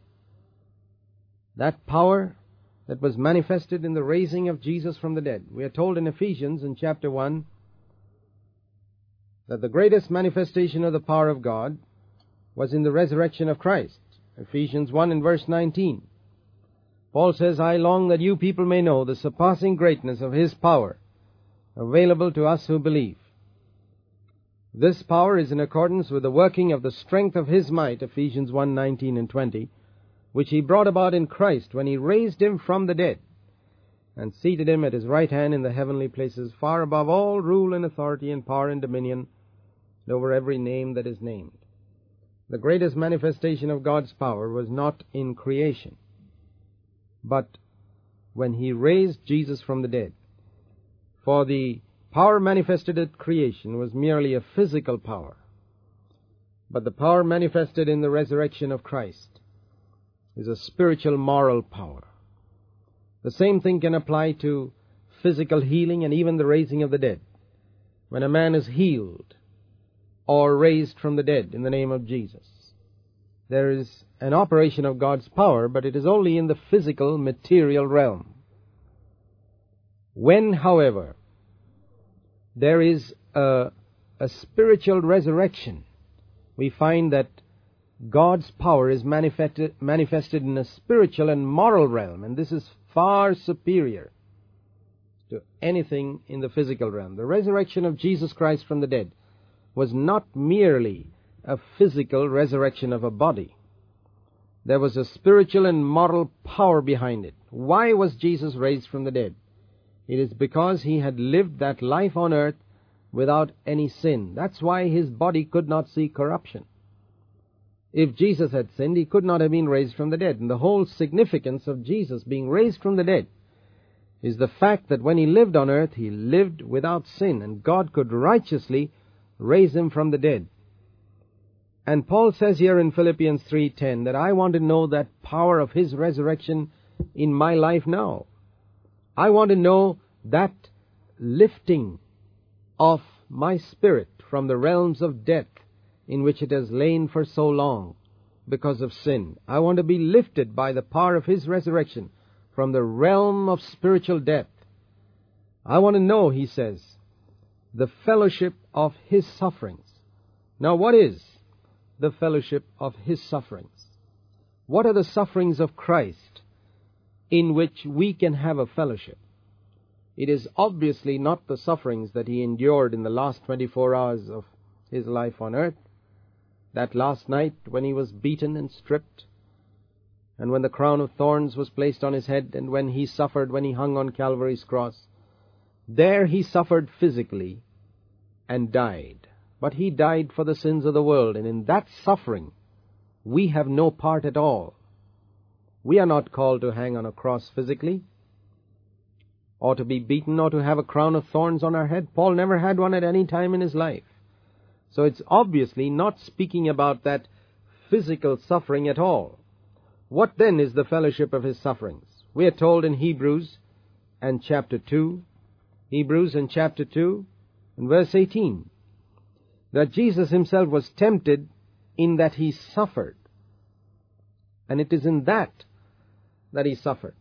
That power that was manifested in the raising of Jesus from the dead. We are told in Ephesians in chapter one that the greatest manifestation of the power of God was in the resurrection of Christ. Ephesians one and verse nineteen. Paul says, I long that you people may know the surpassing greatness of His power, available to us who believe. This power is in accordance with the working of the strength of His might, Ephesians one nineteen and twenty, which He brought about in Christ when He raised Him from the dead and seated Him at His right hand in the heavenly places, far above all rule and authority and power and dominion, and over every name that is named. The greatest manifestation of God's power was not in creation, but when He raised Jesus from the dead. For the power manifested at creation was merely a physical power, but the power manifested in the resurrection of Christ is a spiritual moral power. The same thing can apply to physical healing and even the raising of the dead. When a man is healed or raised from the dead in the name of Jesus, there is an operation of God's power, but it is only in the physical, material realm. When, however, there is a, a spiritual resurrection, we find that God's power is manifested, manifested in a spiritual and moral realm, and this is far superior to anything in the physical realm. The resurrection of Jesus Christ from the dead was not merely a physical resurrection of a body. There was a spiritual and moral power behind it, Why was Jesus raised from the dead? It is because he had lived that life on earth without any sin. That's why his body could not see corruption. If Jesus had sinned, he could not have been raised from the dead. And the whole significance of Jesus being raised from the dead is the fact that when he lived on earth, he lived without sin, and God could righteously raise him from the dead. And Paul says here in Philippians three ten that I want to know that power of his resurrection in my life now. I want to know that lifting of my spirit from the realms of death in which it has lain for so long because of sin. I want to be lifted by the power of his resurrection from the realm of spiritual death. I want to know, he says, the fellowship of his sufferings. Now, what is the fellowship of his sufferings? What are the sufferings of Christ in which we can have a fellowship? It is obviously not the sufferings that he endured in the last twenty-four hours of his life on earth. That last night when he was beaten and stripped, and when the crown of thorns was placed on his head, and when he suffered when he hung on Calvary's cross. There he suffered physically and died. But he died for the sins of the world, and in that suffering we have no part at all. We are not called to hang on a cross physically, or to be beaten, or to have a crown of thorns on our head. Paul never had one at any time in his life. So it's obviously not speaking about that physical suffering at all. What then is the fellowship of his sufferings? We are told in Hebrews and chapter two, Hebrews and chapter two and verse eighteen, that Jesus himself was tempted in that he suffered. And it is in that that he suffered.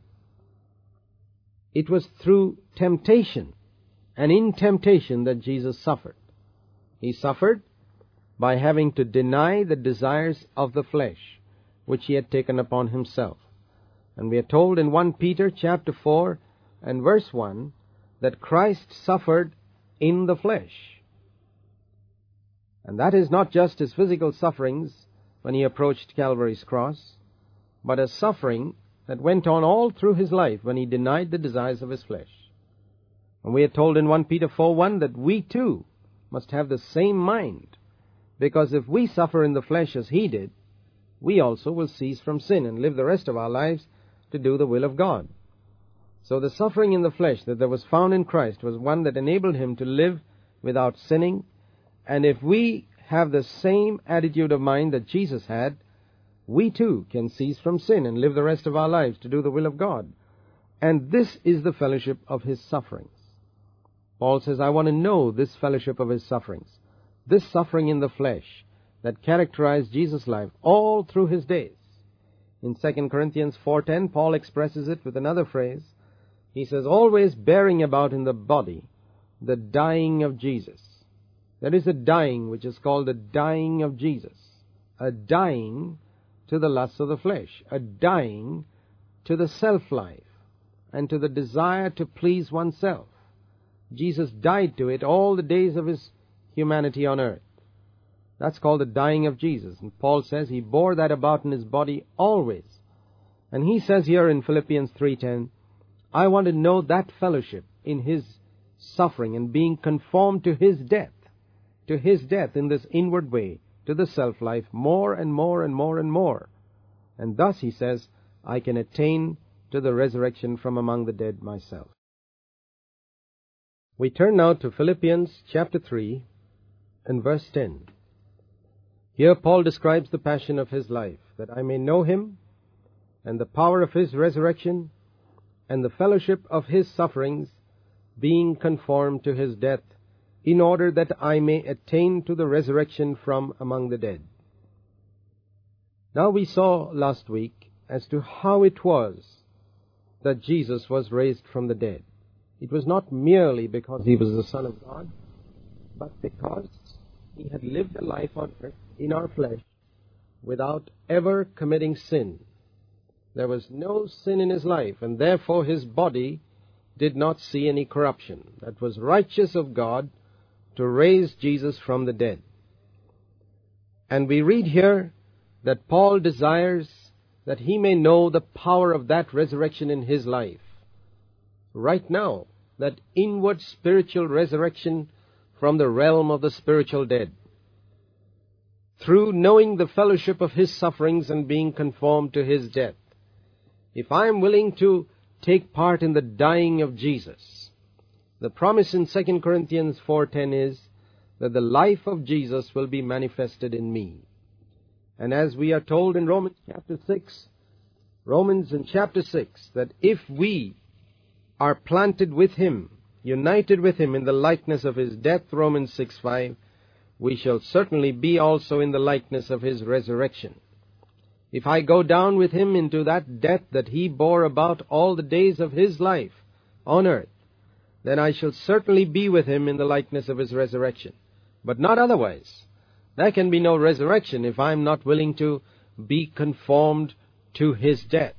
It was through temptation and in temptation that Jesus suffered. He suffered by having to deny the desires of the flesh, which he had taken upon himself. And we are told in First Peter chapter four and verse one that Christ suffered in the flesh. And that is not just his physical sufferings when he approached Calvary's cross, but a suffering that went on all through his life when he denied the desires of his flesh. And we are told in First Peter four one that we too must have the same mind, because if we suffer in the flesh as he did, we also will cease from sin and live the rest of our lives to do the will of God. So the suffering in the flesh that there was found in Christ was one that enabled him to live without sinning. And if we have the same attitude of mind that Jesus had, we too can cease from sin and live the rest of our lives to do the will of God. And this is the fellowship of his sufferings. Paul says, I want to know this fellowship of his sufferings, this suffering in the flesh that characterized Jesus' life all through his days. In Second Corinthians four ten, Paul expresses it with another phrase. He says, always bearing about in the body the dying of Jesus. There is a dying which is called the dying of Jesus, a dying to the lusts of the flesh, a dying to the self-life and to the desire to please oneself. Jesus died to it all the days of his humanity on earth. That's called the dying of Jesus. And Paul says he bore that about in his body always. And he says here in Philippians three ten, I want to know that fellowship in his suffering and being conformed to his death, to his death in this inward way, to the self-life, more and more and more and more. And thus, he says, I can attain to the resurrection from among the dead myself. We turn now to Philippians chapter three and verse ten. Here Paul describes the passion of his life, that I may know him and the power of his resurrection and the fellowship of his sufferings, being conformed to his death, in order that I may attain to the resurrection from among the dead. Now we saw last week as to how it was that Jesus was raised from the dead. It was not merely because he was the Son of God, but because he had lived a life on earth in our flesh without ever committing sin. There was no sin in his life, and therefore his body did not see any corruption. That was righteous of God to raise Jesus from the dead. And we read here that Paul desires that he may know the power of that resurrection in his life. Right now, that inward spiritual resurrection from the realm of the spiritual dead. Through knowing the fellowship of his sufferings and being conformed to his death. If I am willing to take part in the dying of Jesus, the promise in Second Corinthians four ten is that the life of Jesus will be manifested in me. And as we are told in Romans chapter six, Romans in chapter six, that if we are planted with him, united with him in the likeness of his death, Romans six five, we shall certainly be also in the likeness of his resurrection. If I go down with him into that death that he bore about all the days of his life on earth, then I shall certainly be with him in the likeness of his resurrection. But not otherwise. There can be no resurrection if I am not willing to be conformed to his death.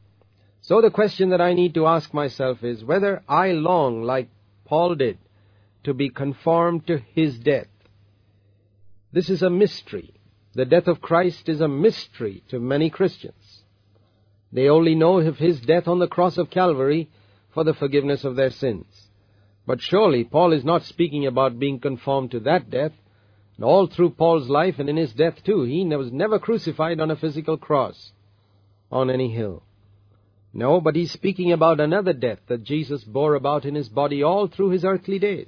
So the question that I need to ask myself is whether I long, like Paul did, to be conformed to his death. This is a mystery. The death of Christ is a mystery to many Christians. They only know of his death on the cross of Calvary for the forgiveness of their sins. But surely Paul is not speaking about being conformed to that death. And all through Paul's life and in his death too, he was never crucified on a physical cross on any hill. No, but he's speaking about another death that Jesus bore about in his body all through his earthly days.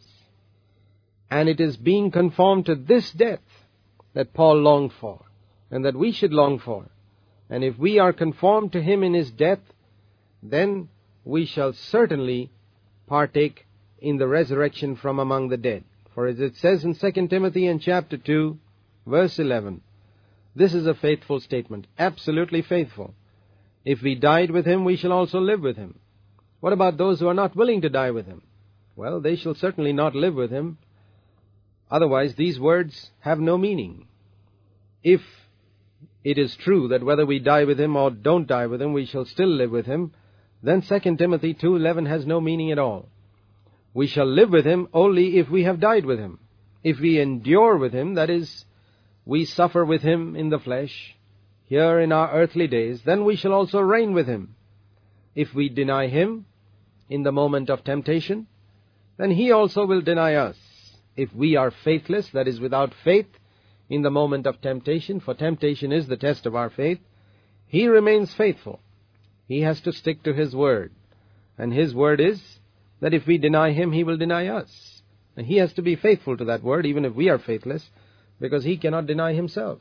And it is being conformed to this death that Paul longed for, and that we should long for. And if we are conformed to him in his death, then we shall certainly partake in the resurrection from among the dead. For as it says in Second Timothy in chapter two, verse eleven, this is a faithful statement, absolutely faithful. If we died with him, we shall also live with him. What about those who are not willing to die with him? Well, they shall certainly not live with him. Otherwise, these words have no meaning. If it is true that whether we die with him or don't die with him, we shall still live with him, then Second Timothy two eleven has no meaning at all. We shall live with him only if we have died with him. If we endure with him, that is, we suffer with him in the flesh, here in our earthly days, then we shall also reign with him. If we deny him in the moment of temptation, then he also will deny us. If we are faithless, that is, without faith, in the moment of temptation, for temptation is the test of our faith, he remains faithful. He has to stick to his word. And his word is that if we deny him, he will deny us. And he has to be faithful to that word, even if we are faithless, because he cannot deny himself.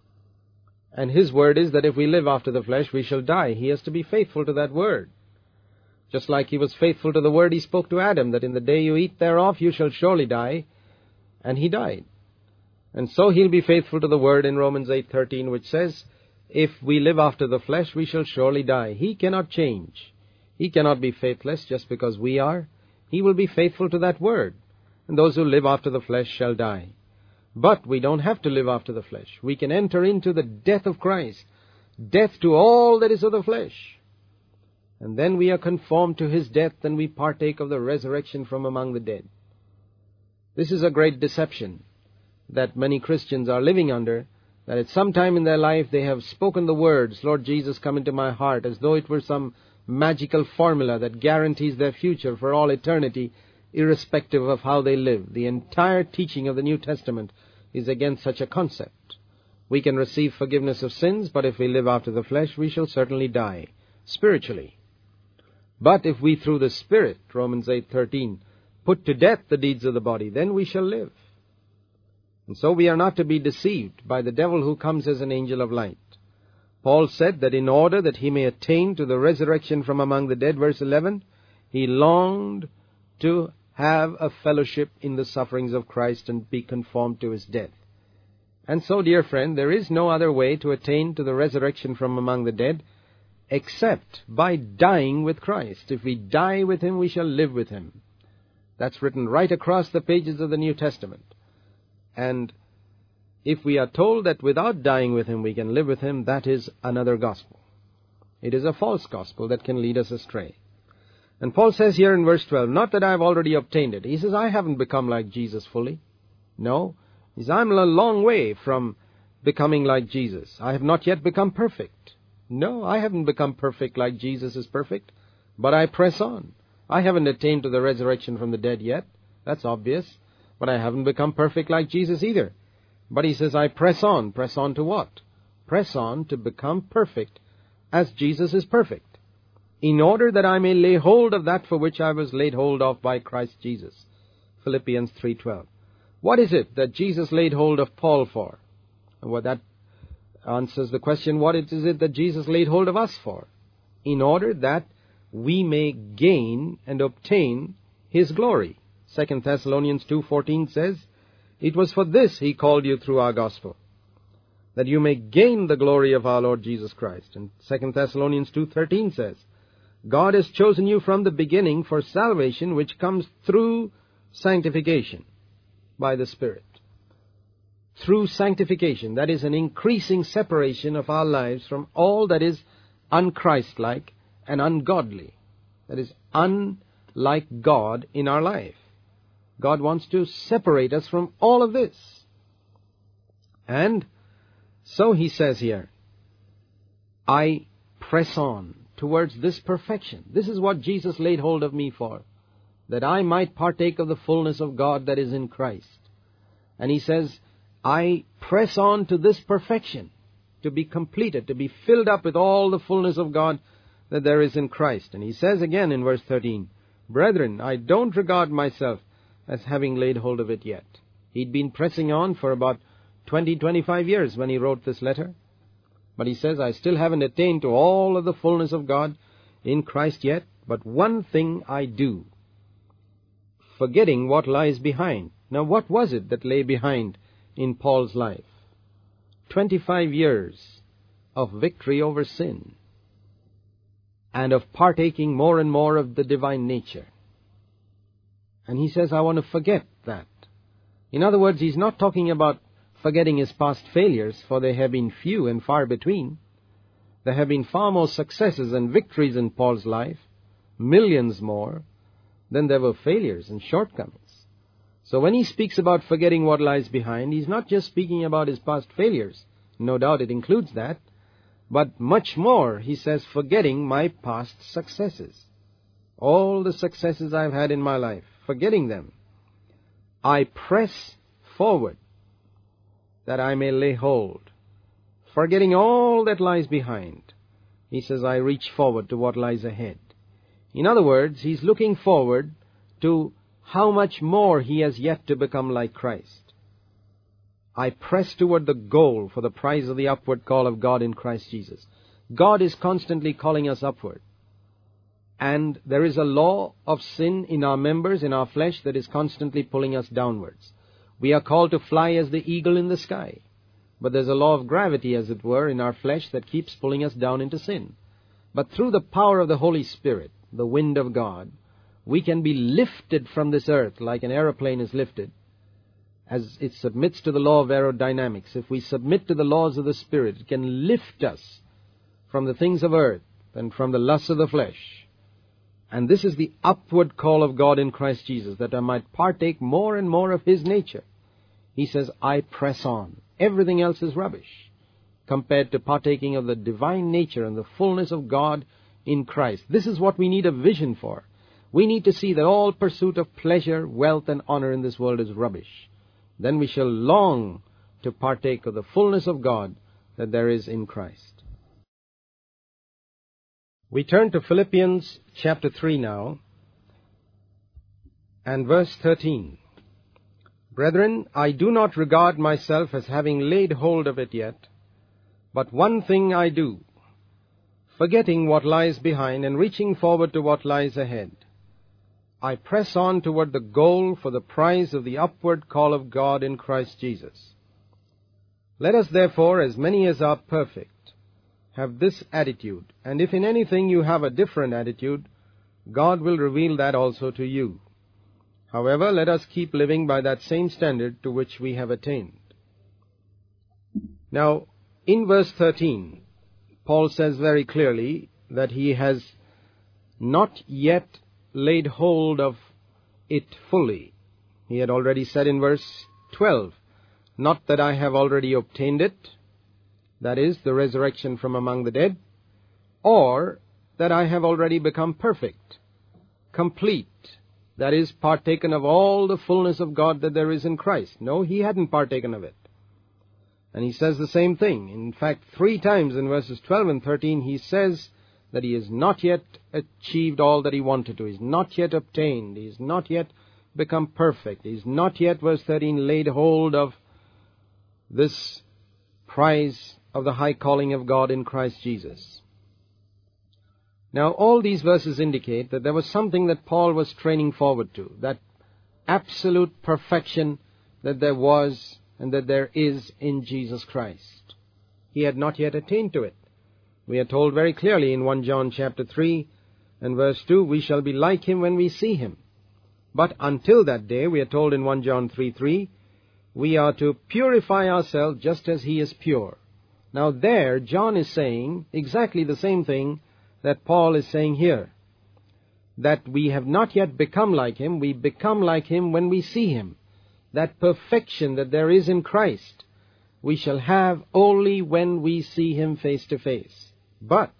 And his word is that if we live after the flesh, we shall die. He has to be faithful to that word. Just like he was faithful to the word he spoke to Adam, that in the day you eat thereof, you shall surely die. And he died. And so he'll be faithful to the word in Romans eight thirteen, which says, if we live after the flesh, we shall surely die. He cannot change. He cannot be faithless just because we are. He will be faithful to that word. And those who live after the flesh shall die. But we don't have to live after the flesh. We can enter into the death of Christ. Death to all that is of the flesh. And then we are conformed to his death, and we partake of the resurrection from among the dead. This is a great deception that many Christians are living under, that at some time in their life they have spoken the words, Lord Jesus, come into my heart, as though it were some magical formula that guarantees their future for all eternity, irrespective of how they live. The entire teaching of the New Testament is against such a concept. We can receive forgiveness of sins, but if we live after the flesh, we shall certainly die, spiritually. But if we through the Spirit, Romans eight thirteen, put to death the deeds of the body, then we shall live. And so we are not to be deceived by the devil who comes as an angel of light. Paul said that in order that he may attain to the resurrection from among the dead, verse eleven, he longed to have a fellowship in the sufferings of Christ and be conformed to his death. And so, dear friend, there is no other way to attain to the resurrection from among the dead except by dying with Christ. If we die with him, we shall live with him. That's written right across the pages of the New Testament. And if we are told that without dying with him we can live with him, that is another gospel. It is a false gospel that can lead us astray. And Paul says here in verse twelve, not that I have already obtained it. He says, I haven't become like Jesus fully. No. He says, I'm a long way from becoming like Jesus. I have not yet become perfect. No, I haven't become perfect like Jesus is perfect, but I press on. I haven't attained to the resurrection from the dead yet. That's obvious. But I haven't become perfect like Jesus either. But he says, I press on. Press on to what? Press on to become perfect as Jesus is perfect, in order that I may lay hold of that for which I was laid hold of by Christ Jesus. Philippians three twelve. What is it that Jesus laid hold of Paul for? And what that answers the question, what is it that Jesus laid hold of us for? In order that we may gain and obtain his glory. Second Thessalonians two fourteen says, it was for this he called you through our gospel, that you may gain the glory of our Lord Jesus Christ. And Second Thessalonians two thirteen says, God has chosen you from the beginning for salvation, which comes through sanctification by the Spirit. Through sanctification, that is an increasing separation of our lives from all that is unchristlike and ungodly, that is unlike God in our life. God wants to separate us from all of this. And so he says here, I press on towards this perfection. This is what Jesus laid hold of me for, that I might partake of the fullness of God that is in Christ. And he says, I press on to this perfection, to be completed, to be filled up with all the fullness of God that there is in Christ. And he says again in verse thirteen, brethren, I don't regard myself as having laid hold of it yet. He'd been pressing on for about twenty, twenty-five years when he wrote this letter. But he says, I still haven't attained to all of the fullness of God in Christ yet, but one thing I do, forgetting what lies behind. Now, what was it that lay behind in Paul's life? twenty-five years of victory over sin and of partaking more and more of the divine nature. And he says, I want to forget that. In other words, he's not talking about forgetting his past failures, for they have been few and far between. There have been far more successes and victories in Paul's life, millions more, than there were failures and shortcomings. So when he speaks about forgetting what lies behind, he's not just speaking about his past failures. No doubt it includes that. But much more, he says, forgetting my past successes. All the successes I've had in my life, forgetting them. I press forward that I may lay hold. Forgetting all that lies behind, he says, I reach forward to what lies ahead. In other words, he's looking forward to how much more he has yet to become like Christ. I press toward the goal for the prize of the upward call of God in Christ Jesus. God is constantly calling us upward. And there is a law of sin in our members, in our flesh, that is constantly pulling us downwards. We are called to fly as the eagle in the sky. But there's a law of gravity, as it were, in our flesh that keeps pulling us down into sin. But through the power of the Holy Spirit, the wind of God, we can be lifted from this earth like an aeroplane is lifted, as it submits to the law of aerodynamics. If we submit to the laws of the Spirit, it can lift us from the things of earth and from the lusts of the flesh. And this is the upward call of God in Christ Jesus, that I might partake more and more of His nature. He says, I press on. Everything else is rubbish compared to partaking of the divine nature and the fullness of God in Christ. This is what we need a vision for. We need to see that all pursuit of pleasure, wealth, and honor in this world is rubbish. Then we shall long to partake of the fullness of God that there is in Christ. We turn to Philippians chapter three now, and verse thirteen. Brethren, I do not regard myself as having laid hold of it yet, but one thing I do, forgetting what lies behind and reaching forward to what lies ahead. I press on toward the goal for the prize of the upward call of God in Christ Jesus. Let us therefore, as many as are perfect, have this attitude, and if in anything you have a different attitude, God will reveal that also to you. However, let us keep living by that same standard to which we have attained. Now, in verse thirteen, Paul says very clearly that he has not yet laid hold of it fully. He had already said in verse twelve, not that I have already obtained it, that is, the resurrection from among the dead, or that I have already become perfect, complete, that is, partaken of all the fullness of God that there is in Christ. No, he hadn't partaken of it. And he says the same thing. In fact, three times in verses twelve and thirteen, he says that he has not yet achieved all that he wanted to. He's not yet obtained. He's not yet become perfect. He's not yet, verse thirteen, laid hold of this prize of the high calling of God in Christ Jesus. Now, all these verses indicate that there was something that Paul was training forward to, that absolute perfection that there was and that there is in Jesus Christ. He had not yet attained to it. We are told very clearly in First John chapter three and verse two, we shall be like him when we see him. But until that day, we are told in First John three three, we are to purify ourselves just as he is pure. Now there, John is saying exactly the same thing that Paul is saying here, that we have not yet become like him. We become like him when we see him. That perfection that there is in Christ, we shall have only when we see him face to face. But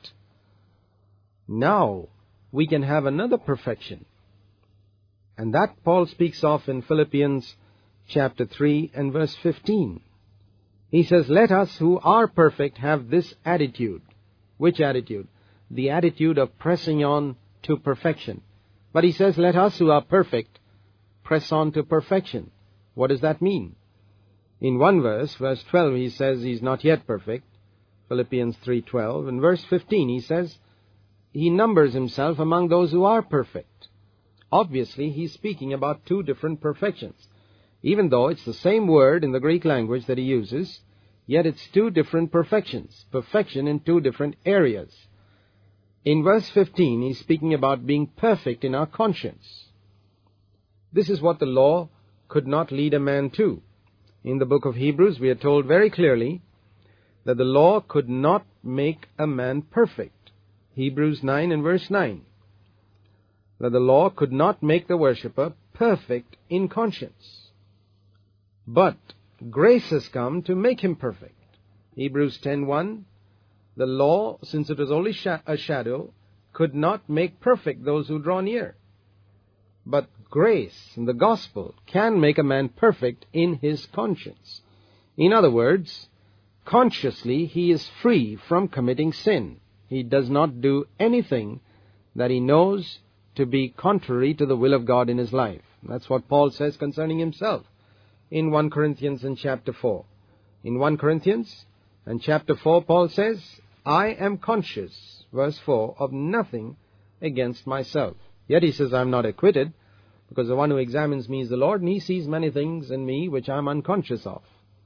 now we can have another perfection, and that Paul speaks of in Philippians chapter three and verse fifteen. He says, let us who are perfect have this attitude. Which attitude? The attitude of pressing on to perfection. But he says, let us who are perfect press on to perfection. What does that mean? In one verse, verse twelve, he says he's not yet perfect, Philippians three twelve. In verse fifteen, he says he numbers himself among those who are perfect. Obviously, he's speaking about two different perfections. Even though it's the same word in the Greek language that he uses, yet it's two different perfections, perfection in two different areas. In verse fifteen, he's speaking about being perfect in our conscience. This is what the law could not lead a man to. In the book of Hebrews, we are told very clearly that the law could not make a man perfect. Hebrews nine and verse nine. That the law could not make the worshipper perfect in conscience. But grace has come to make him perfect. Hebrews ten one. The law, since it was only a shadow, could not make perfect those who draw near. But grace and the gospel can make a man perfect in his conscience. In other words, consciously he is free from committing sin. He does not do anything that he knows to be contrary to the will of God in his life. That's what Paul says concerning himself in First Corinthians in chapter four. In First Corinthians and chapter four, Paul says, I am conscious, verse four, of nothing against myself. Yet he says, I am not acquitted, because the one who examines me is the Lord, and he sees many things in me which I am unconscious of.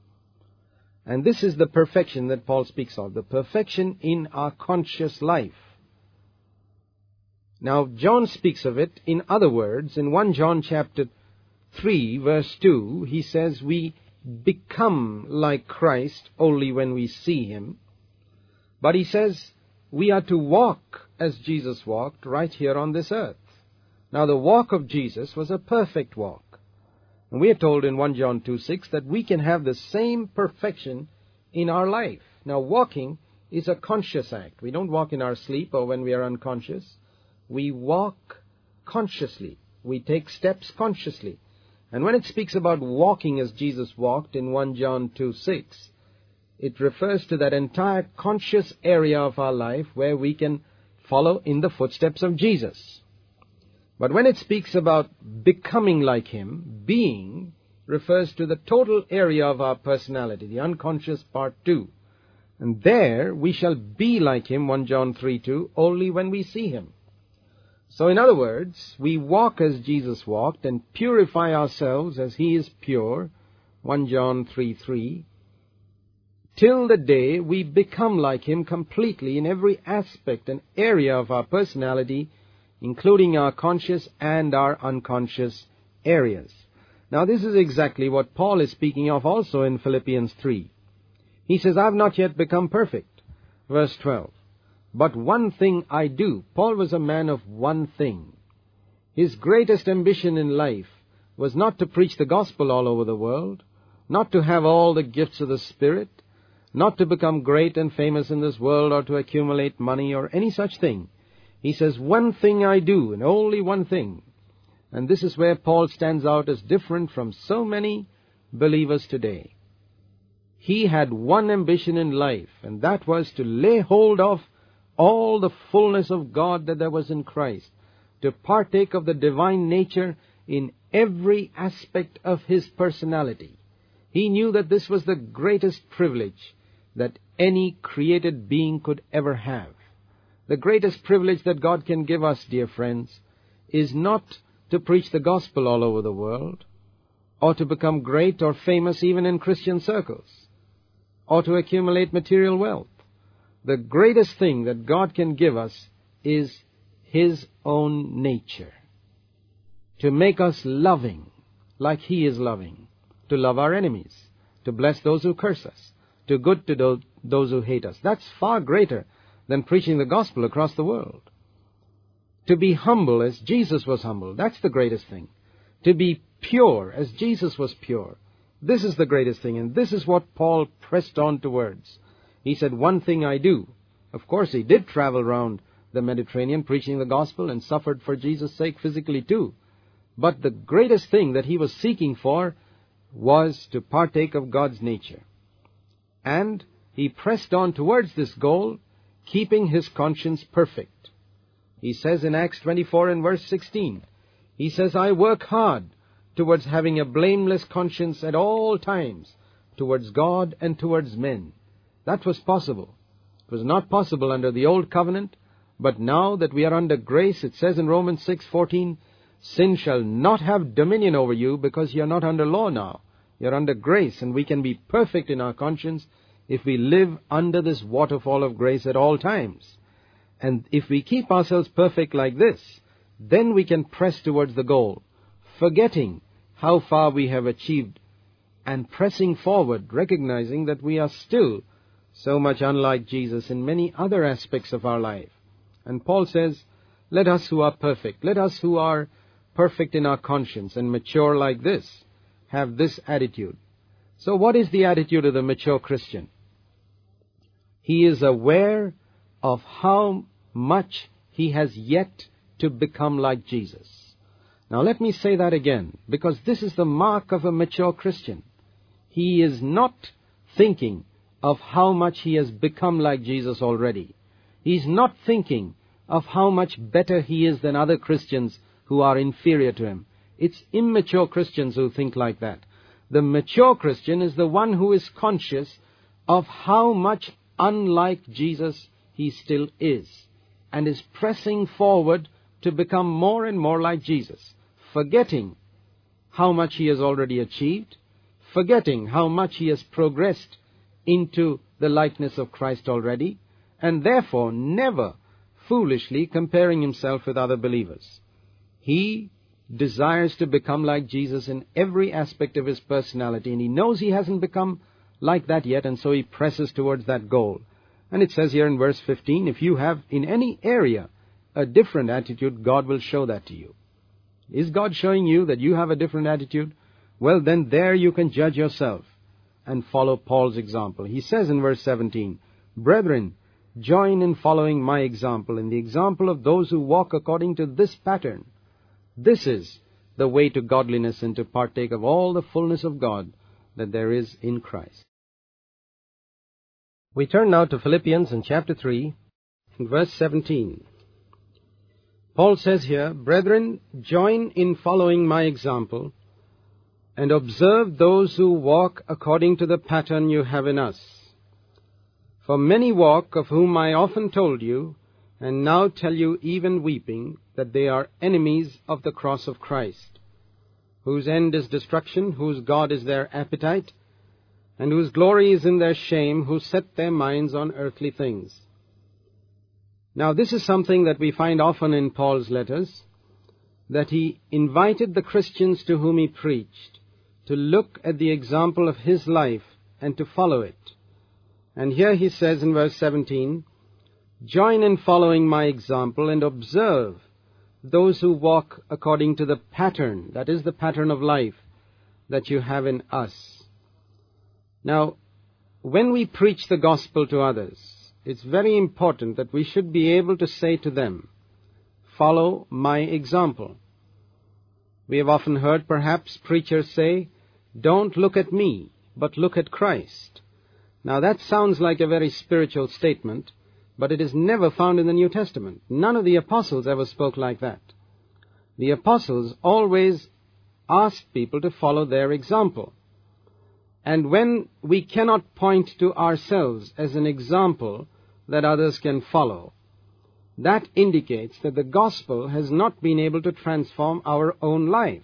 And this is the perfection that Paul speaks of, the perfection in our conscious life. Now, John speaks of it in other words. In First John chapter three, verse two, he says, we become like Christ only when we see him. But he says, we are to walk as Jesus walked right here on this earth. Now, the walk of Jesus was a perfect walk. And we are told in First John two six that we can have the same perfection in our life. Now, walking is a conscious act. We don't walk in our sleep or when we are unconscious. We walk consciously. We take steps consciously. And when it speaks about walking as Jesus walked in First John two six, it refers to that entire conscious area of our life where we can follow in the footsteps of Jesus. But when it speaks about becoming like him, being refers to the total area of our personality, the unconscious part too. And there we shall be like him, First John three two, only when we see him. So in other words, we walk as Jesus walked and purify ourselves as he is pure, First John three three, till the day we become like him completely in every aspect and area of our personality, including our conscious and our unconscious areas. Now, this is exactly what Paul is speaking of also in Philippians three. He says, I have not yet become perfect. Verse twelve. But one thing I do. Paul was a man of one thing. His greatest ambition in life was not to preach the gospel all over the world, not to have all the gifts of the Spirit, not to become great and famous in this world or to accumulate money or any such thing. He says, one thing I do, and only one thing. And this is where Paul stands out as different from so many believers today. He had one ambition in life, and that was to lay hold of all the fullness of God that there was in Christ, to partake of the divine nature in every aspect of his personality. He knew that this was the greatest privilege that any created being could ever have. The greatest privilege that God can give us, dear friends, is not to preach the gospel all over the world, or to become great or famous even in Christian circles, or to accumulate material wealth. The greatest thing that God can give us is his own nature, to make us loving like he is loving, to love our enemies, to bless those who curse us, to good to those who hate us. That's far greater than preaching the gospel across the world. To be humble as Jesus was humble, that's the greatest thing. To be pure as Jesus was pure, this is the greatest thing, and this is what Paul pressed on towards. He said, one thing I do. Of course, he did travel around the Mediterranean preaching the gospel and suffered for Jesus' sake physically too. But the greatest thing that he was seeking for was to partake of God's nature. And he pressed on towards this goal, keeping his conscience perfect. He says in Acts twenty-four and verse sixteen, he says, I work hard towards having a blameless conscience at all times, towards God and towards men. That was possible. It was not possible under the old covenant, but now that we are under grace, it says in Romans six fourteen, sin shall not have dominion over you because you are not under law now. You are under grace, and we can be perfect in our conscience if we live under this waterfall of grace at all times. And if we keep ourselves perfect like this, then we can press towards the goal, forgetting how far we have achieved and pressing forward, recognizing that we are still so much unlike Jesus in many other aspects of our life. And Paul says, let us who are perfect, let us who are perfect in our conscience and mature like this, have this attitude. So what is the attitude of the mature Christian? He is aware of how much he has yet to become like Jesus. Now let me say that again, because this is the mark of a mature Christian. He is not thinking of how much he has become like Jesus already. He's not thinking of how much better he is than other Christians who are inferior to him. It's immature Christians who think like that. The mature Christian is the one who is conscious of how much unlike Jesus he still is, and is pressing forward to become more and more like Jesus, forgetting how much he has already achieved, forgetting how much he has progressed into the likeness of Christ already, and therefore never foolishly comparing himself with other believers. He desires to become like Jesus in every aspect of his personality, and he knows he hasn't become like that yet, and so he presses towards that goal. And it says here in verse fifteen, if you have in any area a different attitude, God will show that to you. Is God showing you that you have a different attitude? Well, then there you can judge yourself and follow Paul's example. He says in verse seventeen, brethren, join in following my example, in the example of those who walk according to this pattern. This is the way to godliness and to partake of all the fullness of God that there is in Christ. We turn now to Philippians in chapter three, in verse seventeen. Paul says here, brethren, join in following my example, and observe those who walk according to the pattern you have in us. For many walk, of whom I often told you, and now tell you even weeping, that they are enemies of the cross of Christ, whose end is destruction, whose God is their appetite, and whose glory is in their shame, who set their minds on earthly things. Now this is something that we find often in Paul's letters, that he invited the Christians to whom he preached to look at the example of his life and to follow it. And here he says in verse seventeen, join in following my example and observe those who walk according to the pattern, that is the pattern of life, that you have in us. Now, when we preach the gospel to others, it's very important that we should be able to say to them, follow my example. We have often heard perhaps preachers say, don't look at me, but look at Christ. Now that sounds like a very spiritual statement, but it is never found in the New Testament. None of the apostles ever spoke like that. The apostles always asked people to follow their example. And when we cannot point to ourselves as an example that others can follow, that indicates that the gospel has not been able to transform our own life.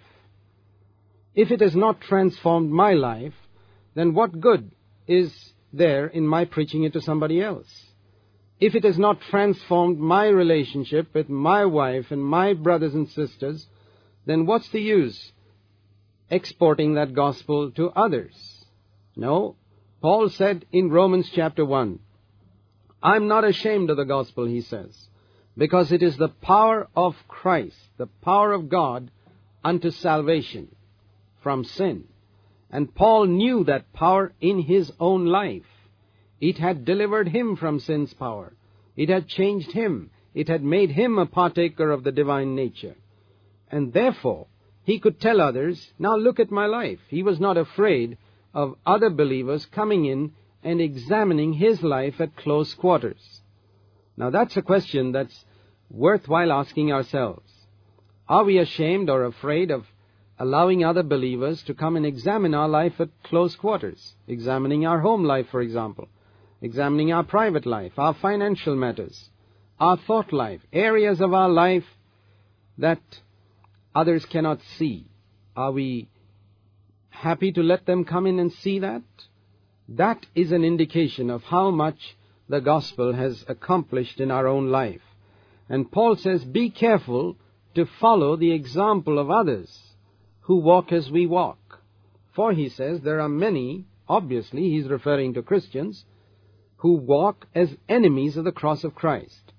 If it has not transformed my life, then what good is there in my preaching it to somebody else? If it has not transformed my relationship with my wife and my brothers and sisters, then what's the use exporting that gospel to others? No, Paul said in Romans chapter one, I'm not ashamed of the gospel, he says, because it is the power of Christ, the power of God unto salvation from sin. And Paul knew that power in his own life. It had delivered him from sin's power. It had changed him. It had made him a partaker of the divine nature. And therefore, he could tell others, now look at my life. He was not afraid of other believers coming in and examining his life at close quarters. Now that's a question that's worthwhile asking ourselves. Are we ashamed or afraid of allowing other believers to come and examine our life at close quarters? Examining our home life, for example. Examining our private life, our financial matters, our thought life, areas of our life that others cannot see. Are we happy to let them come in and see that? That is an indication of how much the gospel has accomplished in our own life. And Paul says, be careful to follow the example of others who walk as we walk. For, he says, there are many, obviously he's referring to Christians, who walk as enemies of the cross of Christ.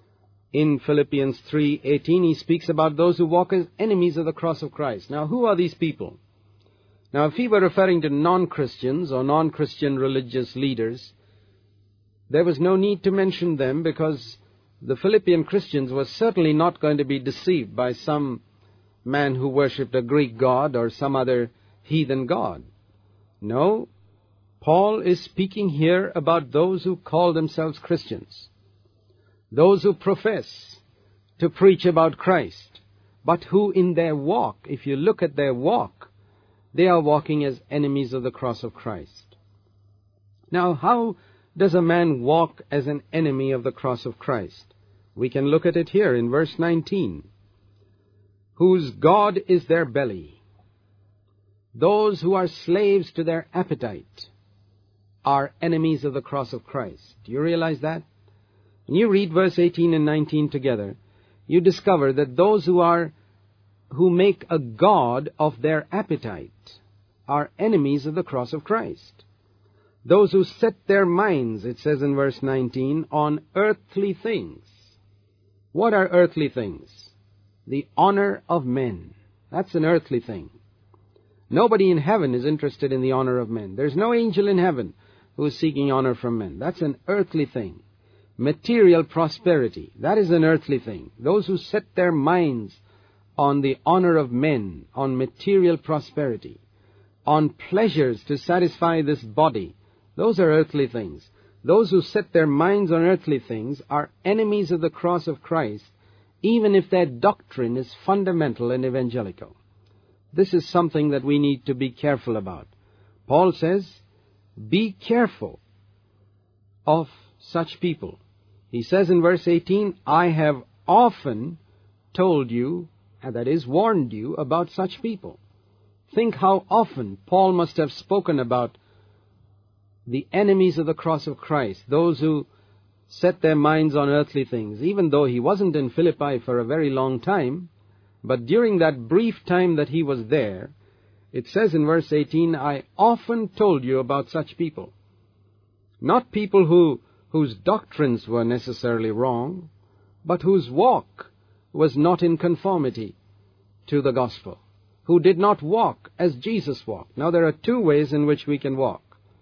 In Philippians three eighteen, he speaks about those who walk as enemies of the cross of Christ. Now, who are these people? Now, if he were referring to non-Christians or non-Christian religious leaders, there was no need to mention them, because the Philippian Christians were certainly not going to be deceived by some man who worshipped a Greek god or some other heathen god. No, Paul is speaking here about those who call themselves Christians, those who profess to preach about Christ, but who in their walk, if you look at their walk, they are walking as enemies of the cross of Christ. Now, how does a man walk as an enemy of the cross of Christ? We can look at it here in verse nineteen. Whose God is their belly. Those who are slaves to their appetite are enemies of the cross of Christ. Do you realize that? When you read verse eighteen and nineteen together, you discover that those who are who make a god of their appetite are enemies of the cross of Christ. Those who set their minds, it says in verse nineteen, on earthly things. What are earthly things? The honor of men. That's an earthly thing. Nobody in heaven is interested in the honor of men. There's no angel in heaven who is seeking honor from men. That's an earthly thing. Material prosperity, that is an earthly thing. Those who set their minds on the honor of men, on material prosperity, on pleasures to satisfy this body, those are earthly things. Those who set their minds on earthly things are enemies of the cross of Christ, even if their doctrine is fundamental and evangelical. This is something that we need to be careful about. Paul says, be careful of such people. He says in verse eighteen, I have often told you, and that is, warned you about such people. Think how often Paul must have spoken about the enemies of the cross of Christ, those who set their minds on earthly things, even though he wasn't in Philippi for a very long time. But during that brief time that he was there, it says in verse eighteen, I often told you about such people. Not people who whose doctrines were necessarily wrong, but whose walk was not in conformity to the gospel, who did not walk as Jesus walked. Now, there are two ways in which we can walk.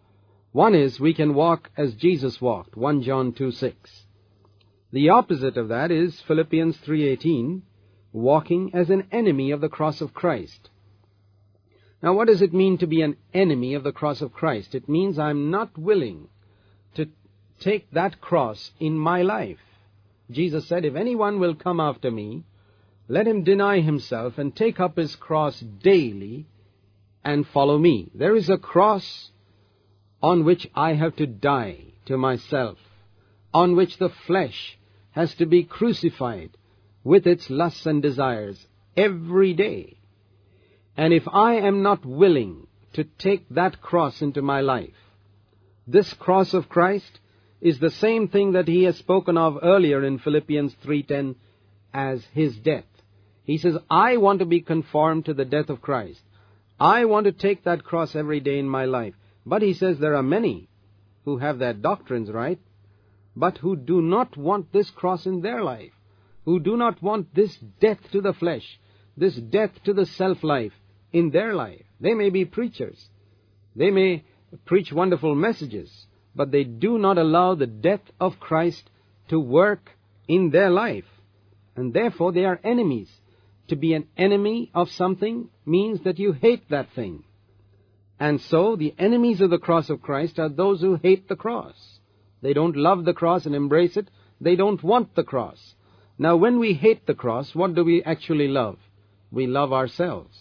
One is we can walk as Jesus walked, First John two six. The opposite of that is Philippians three eighteen, walking as an enemy of the cross of Christ. Now, what does it mean to be an enemy of the cross of Christ? It means I'm not willing to take that cross in my life. Jesus said, if anyone will come after me, let him deny himself and take up his cross daily and follow me. There is a cross on which I have to die to myself, on which the flesh has to be crucified with its lusts and desires every day. And if I am not willing to take that cross into my life, this cross of Christ is the same thing that he has spoken of earlier in Philippians three ten as his death. He says, I want to be conformed to the death of Christ. I want to take that cross every day in my life. But he says there are many who have their doctrines right, but who do not want this cross in their life, who do not want this death to the flesh, this death to the self-life in their life. They may be preachers. They may preach wonderful messages, but they do not allow the death of Christ to work in their life. And therefore they are enemies. To be an enemy of something means that you hate that thing. And so the enemies of the cross of Christ are those who hate the cross. They don't love the cross and embrace it. They don't want the cross. Now, when we hate the cross, what do we actually love? We love ourselves.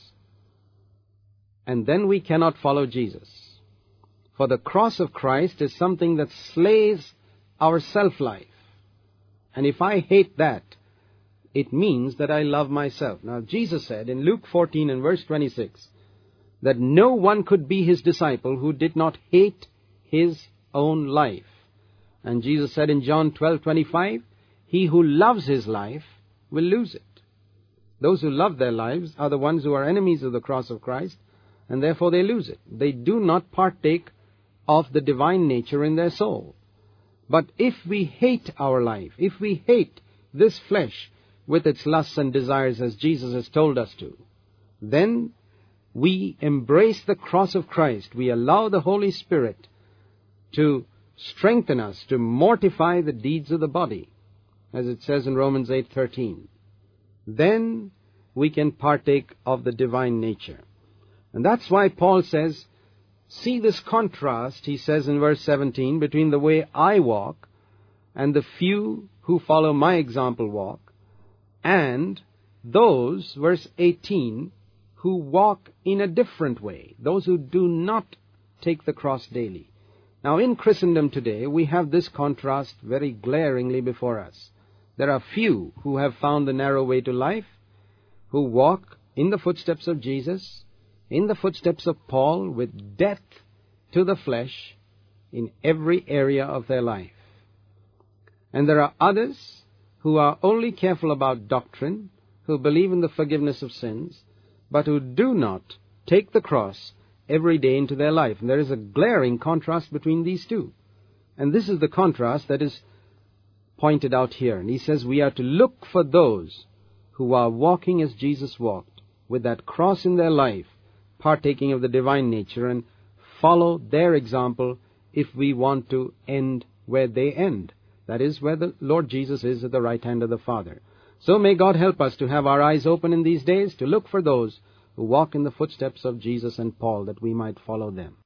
And then we cannot follow Jesus. For the cross of Christ is something that slays our self-life. And if I hate that, it means that I love myself. Now, Jesus said in Luke fourteen and verse twenty-six that no one could be his disciple who did not hate his own life. And Jesus said in John twelve twenty-five, he who loves his life will lose it. Those who love their lives are the ones who are enemies of the cross of Christ, and therefore they lose it. They do not partake of the divine nature in their soul. But if we hate our life, if we hate this flesh with its lusts and desires as Jesus has told us to, then we embrace the cross of Christ. We allow the Holy Spirit to strengthen us, to mortify the deeds of the body, as it says in Romans eight thirteen. Then we can partake of the divine nature. And that's why Paul says, see this contrast, he says in verse seventeen, between the way I walk and the few who follow my example walk, and those, verse eighteen, who walk in a different way, those who do not take the cross daily. Now, in Christendom today, we have this contrast very glaringly before us. There are few who have found the narrow way to life, who walk in the footsteps of Jesus, in the footsteps of Paul, with death to the flesh in every area of their life. And there are others who are only careful about doctrine, who believe in the forgiveness of sins, but who do not take the cross every day into their life. And there is a glaring contrast between these two. And this is the contrast that is pointed out here. And he says we are to look for those who are walking as Jesus walked, with that cross in their life, partaking of the divine nature, and follow their example if we want to end where they end. That is, where the Lord Jesus is at the right hand of the Father. So may God help us to have our eyes open in these days, to look for those who walk in the footsteps of Jesus and Paul, that we might follow them.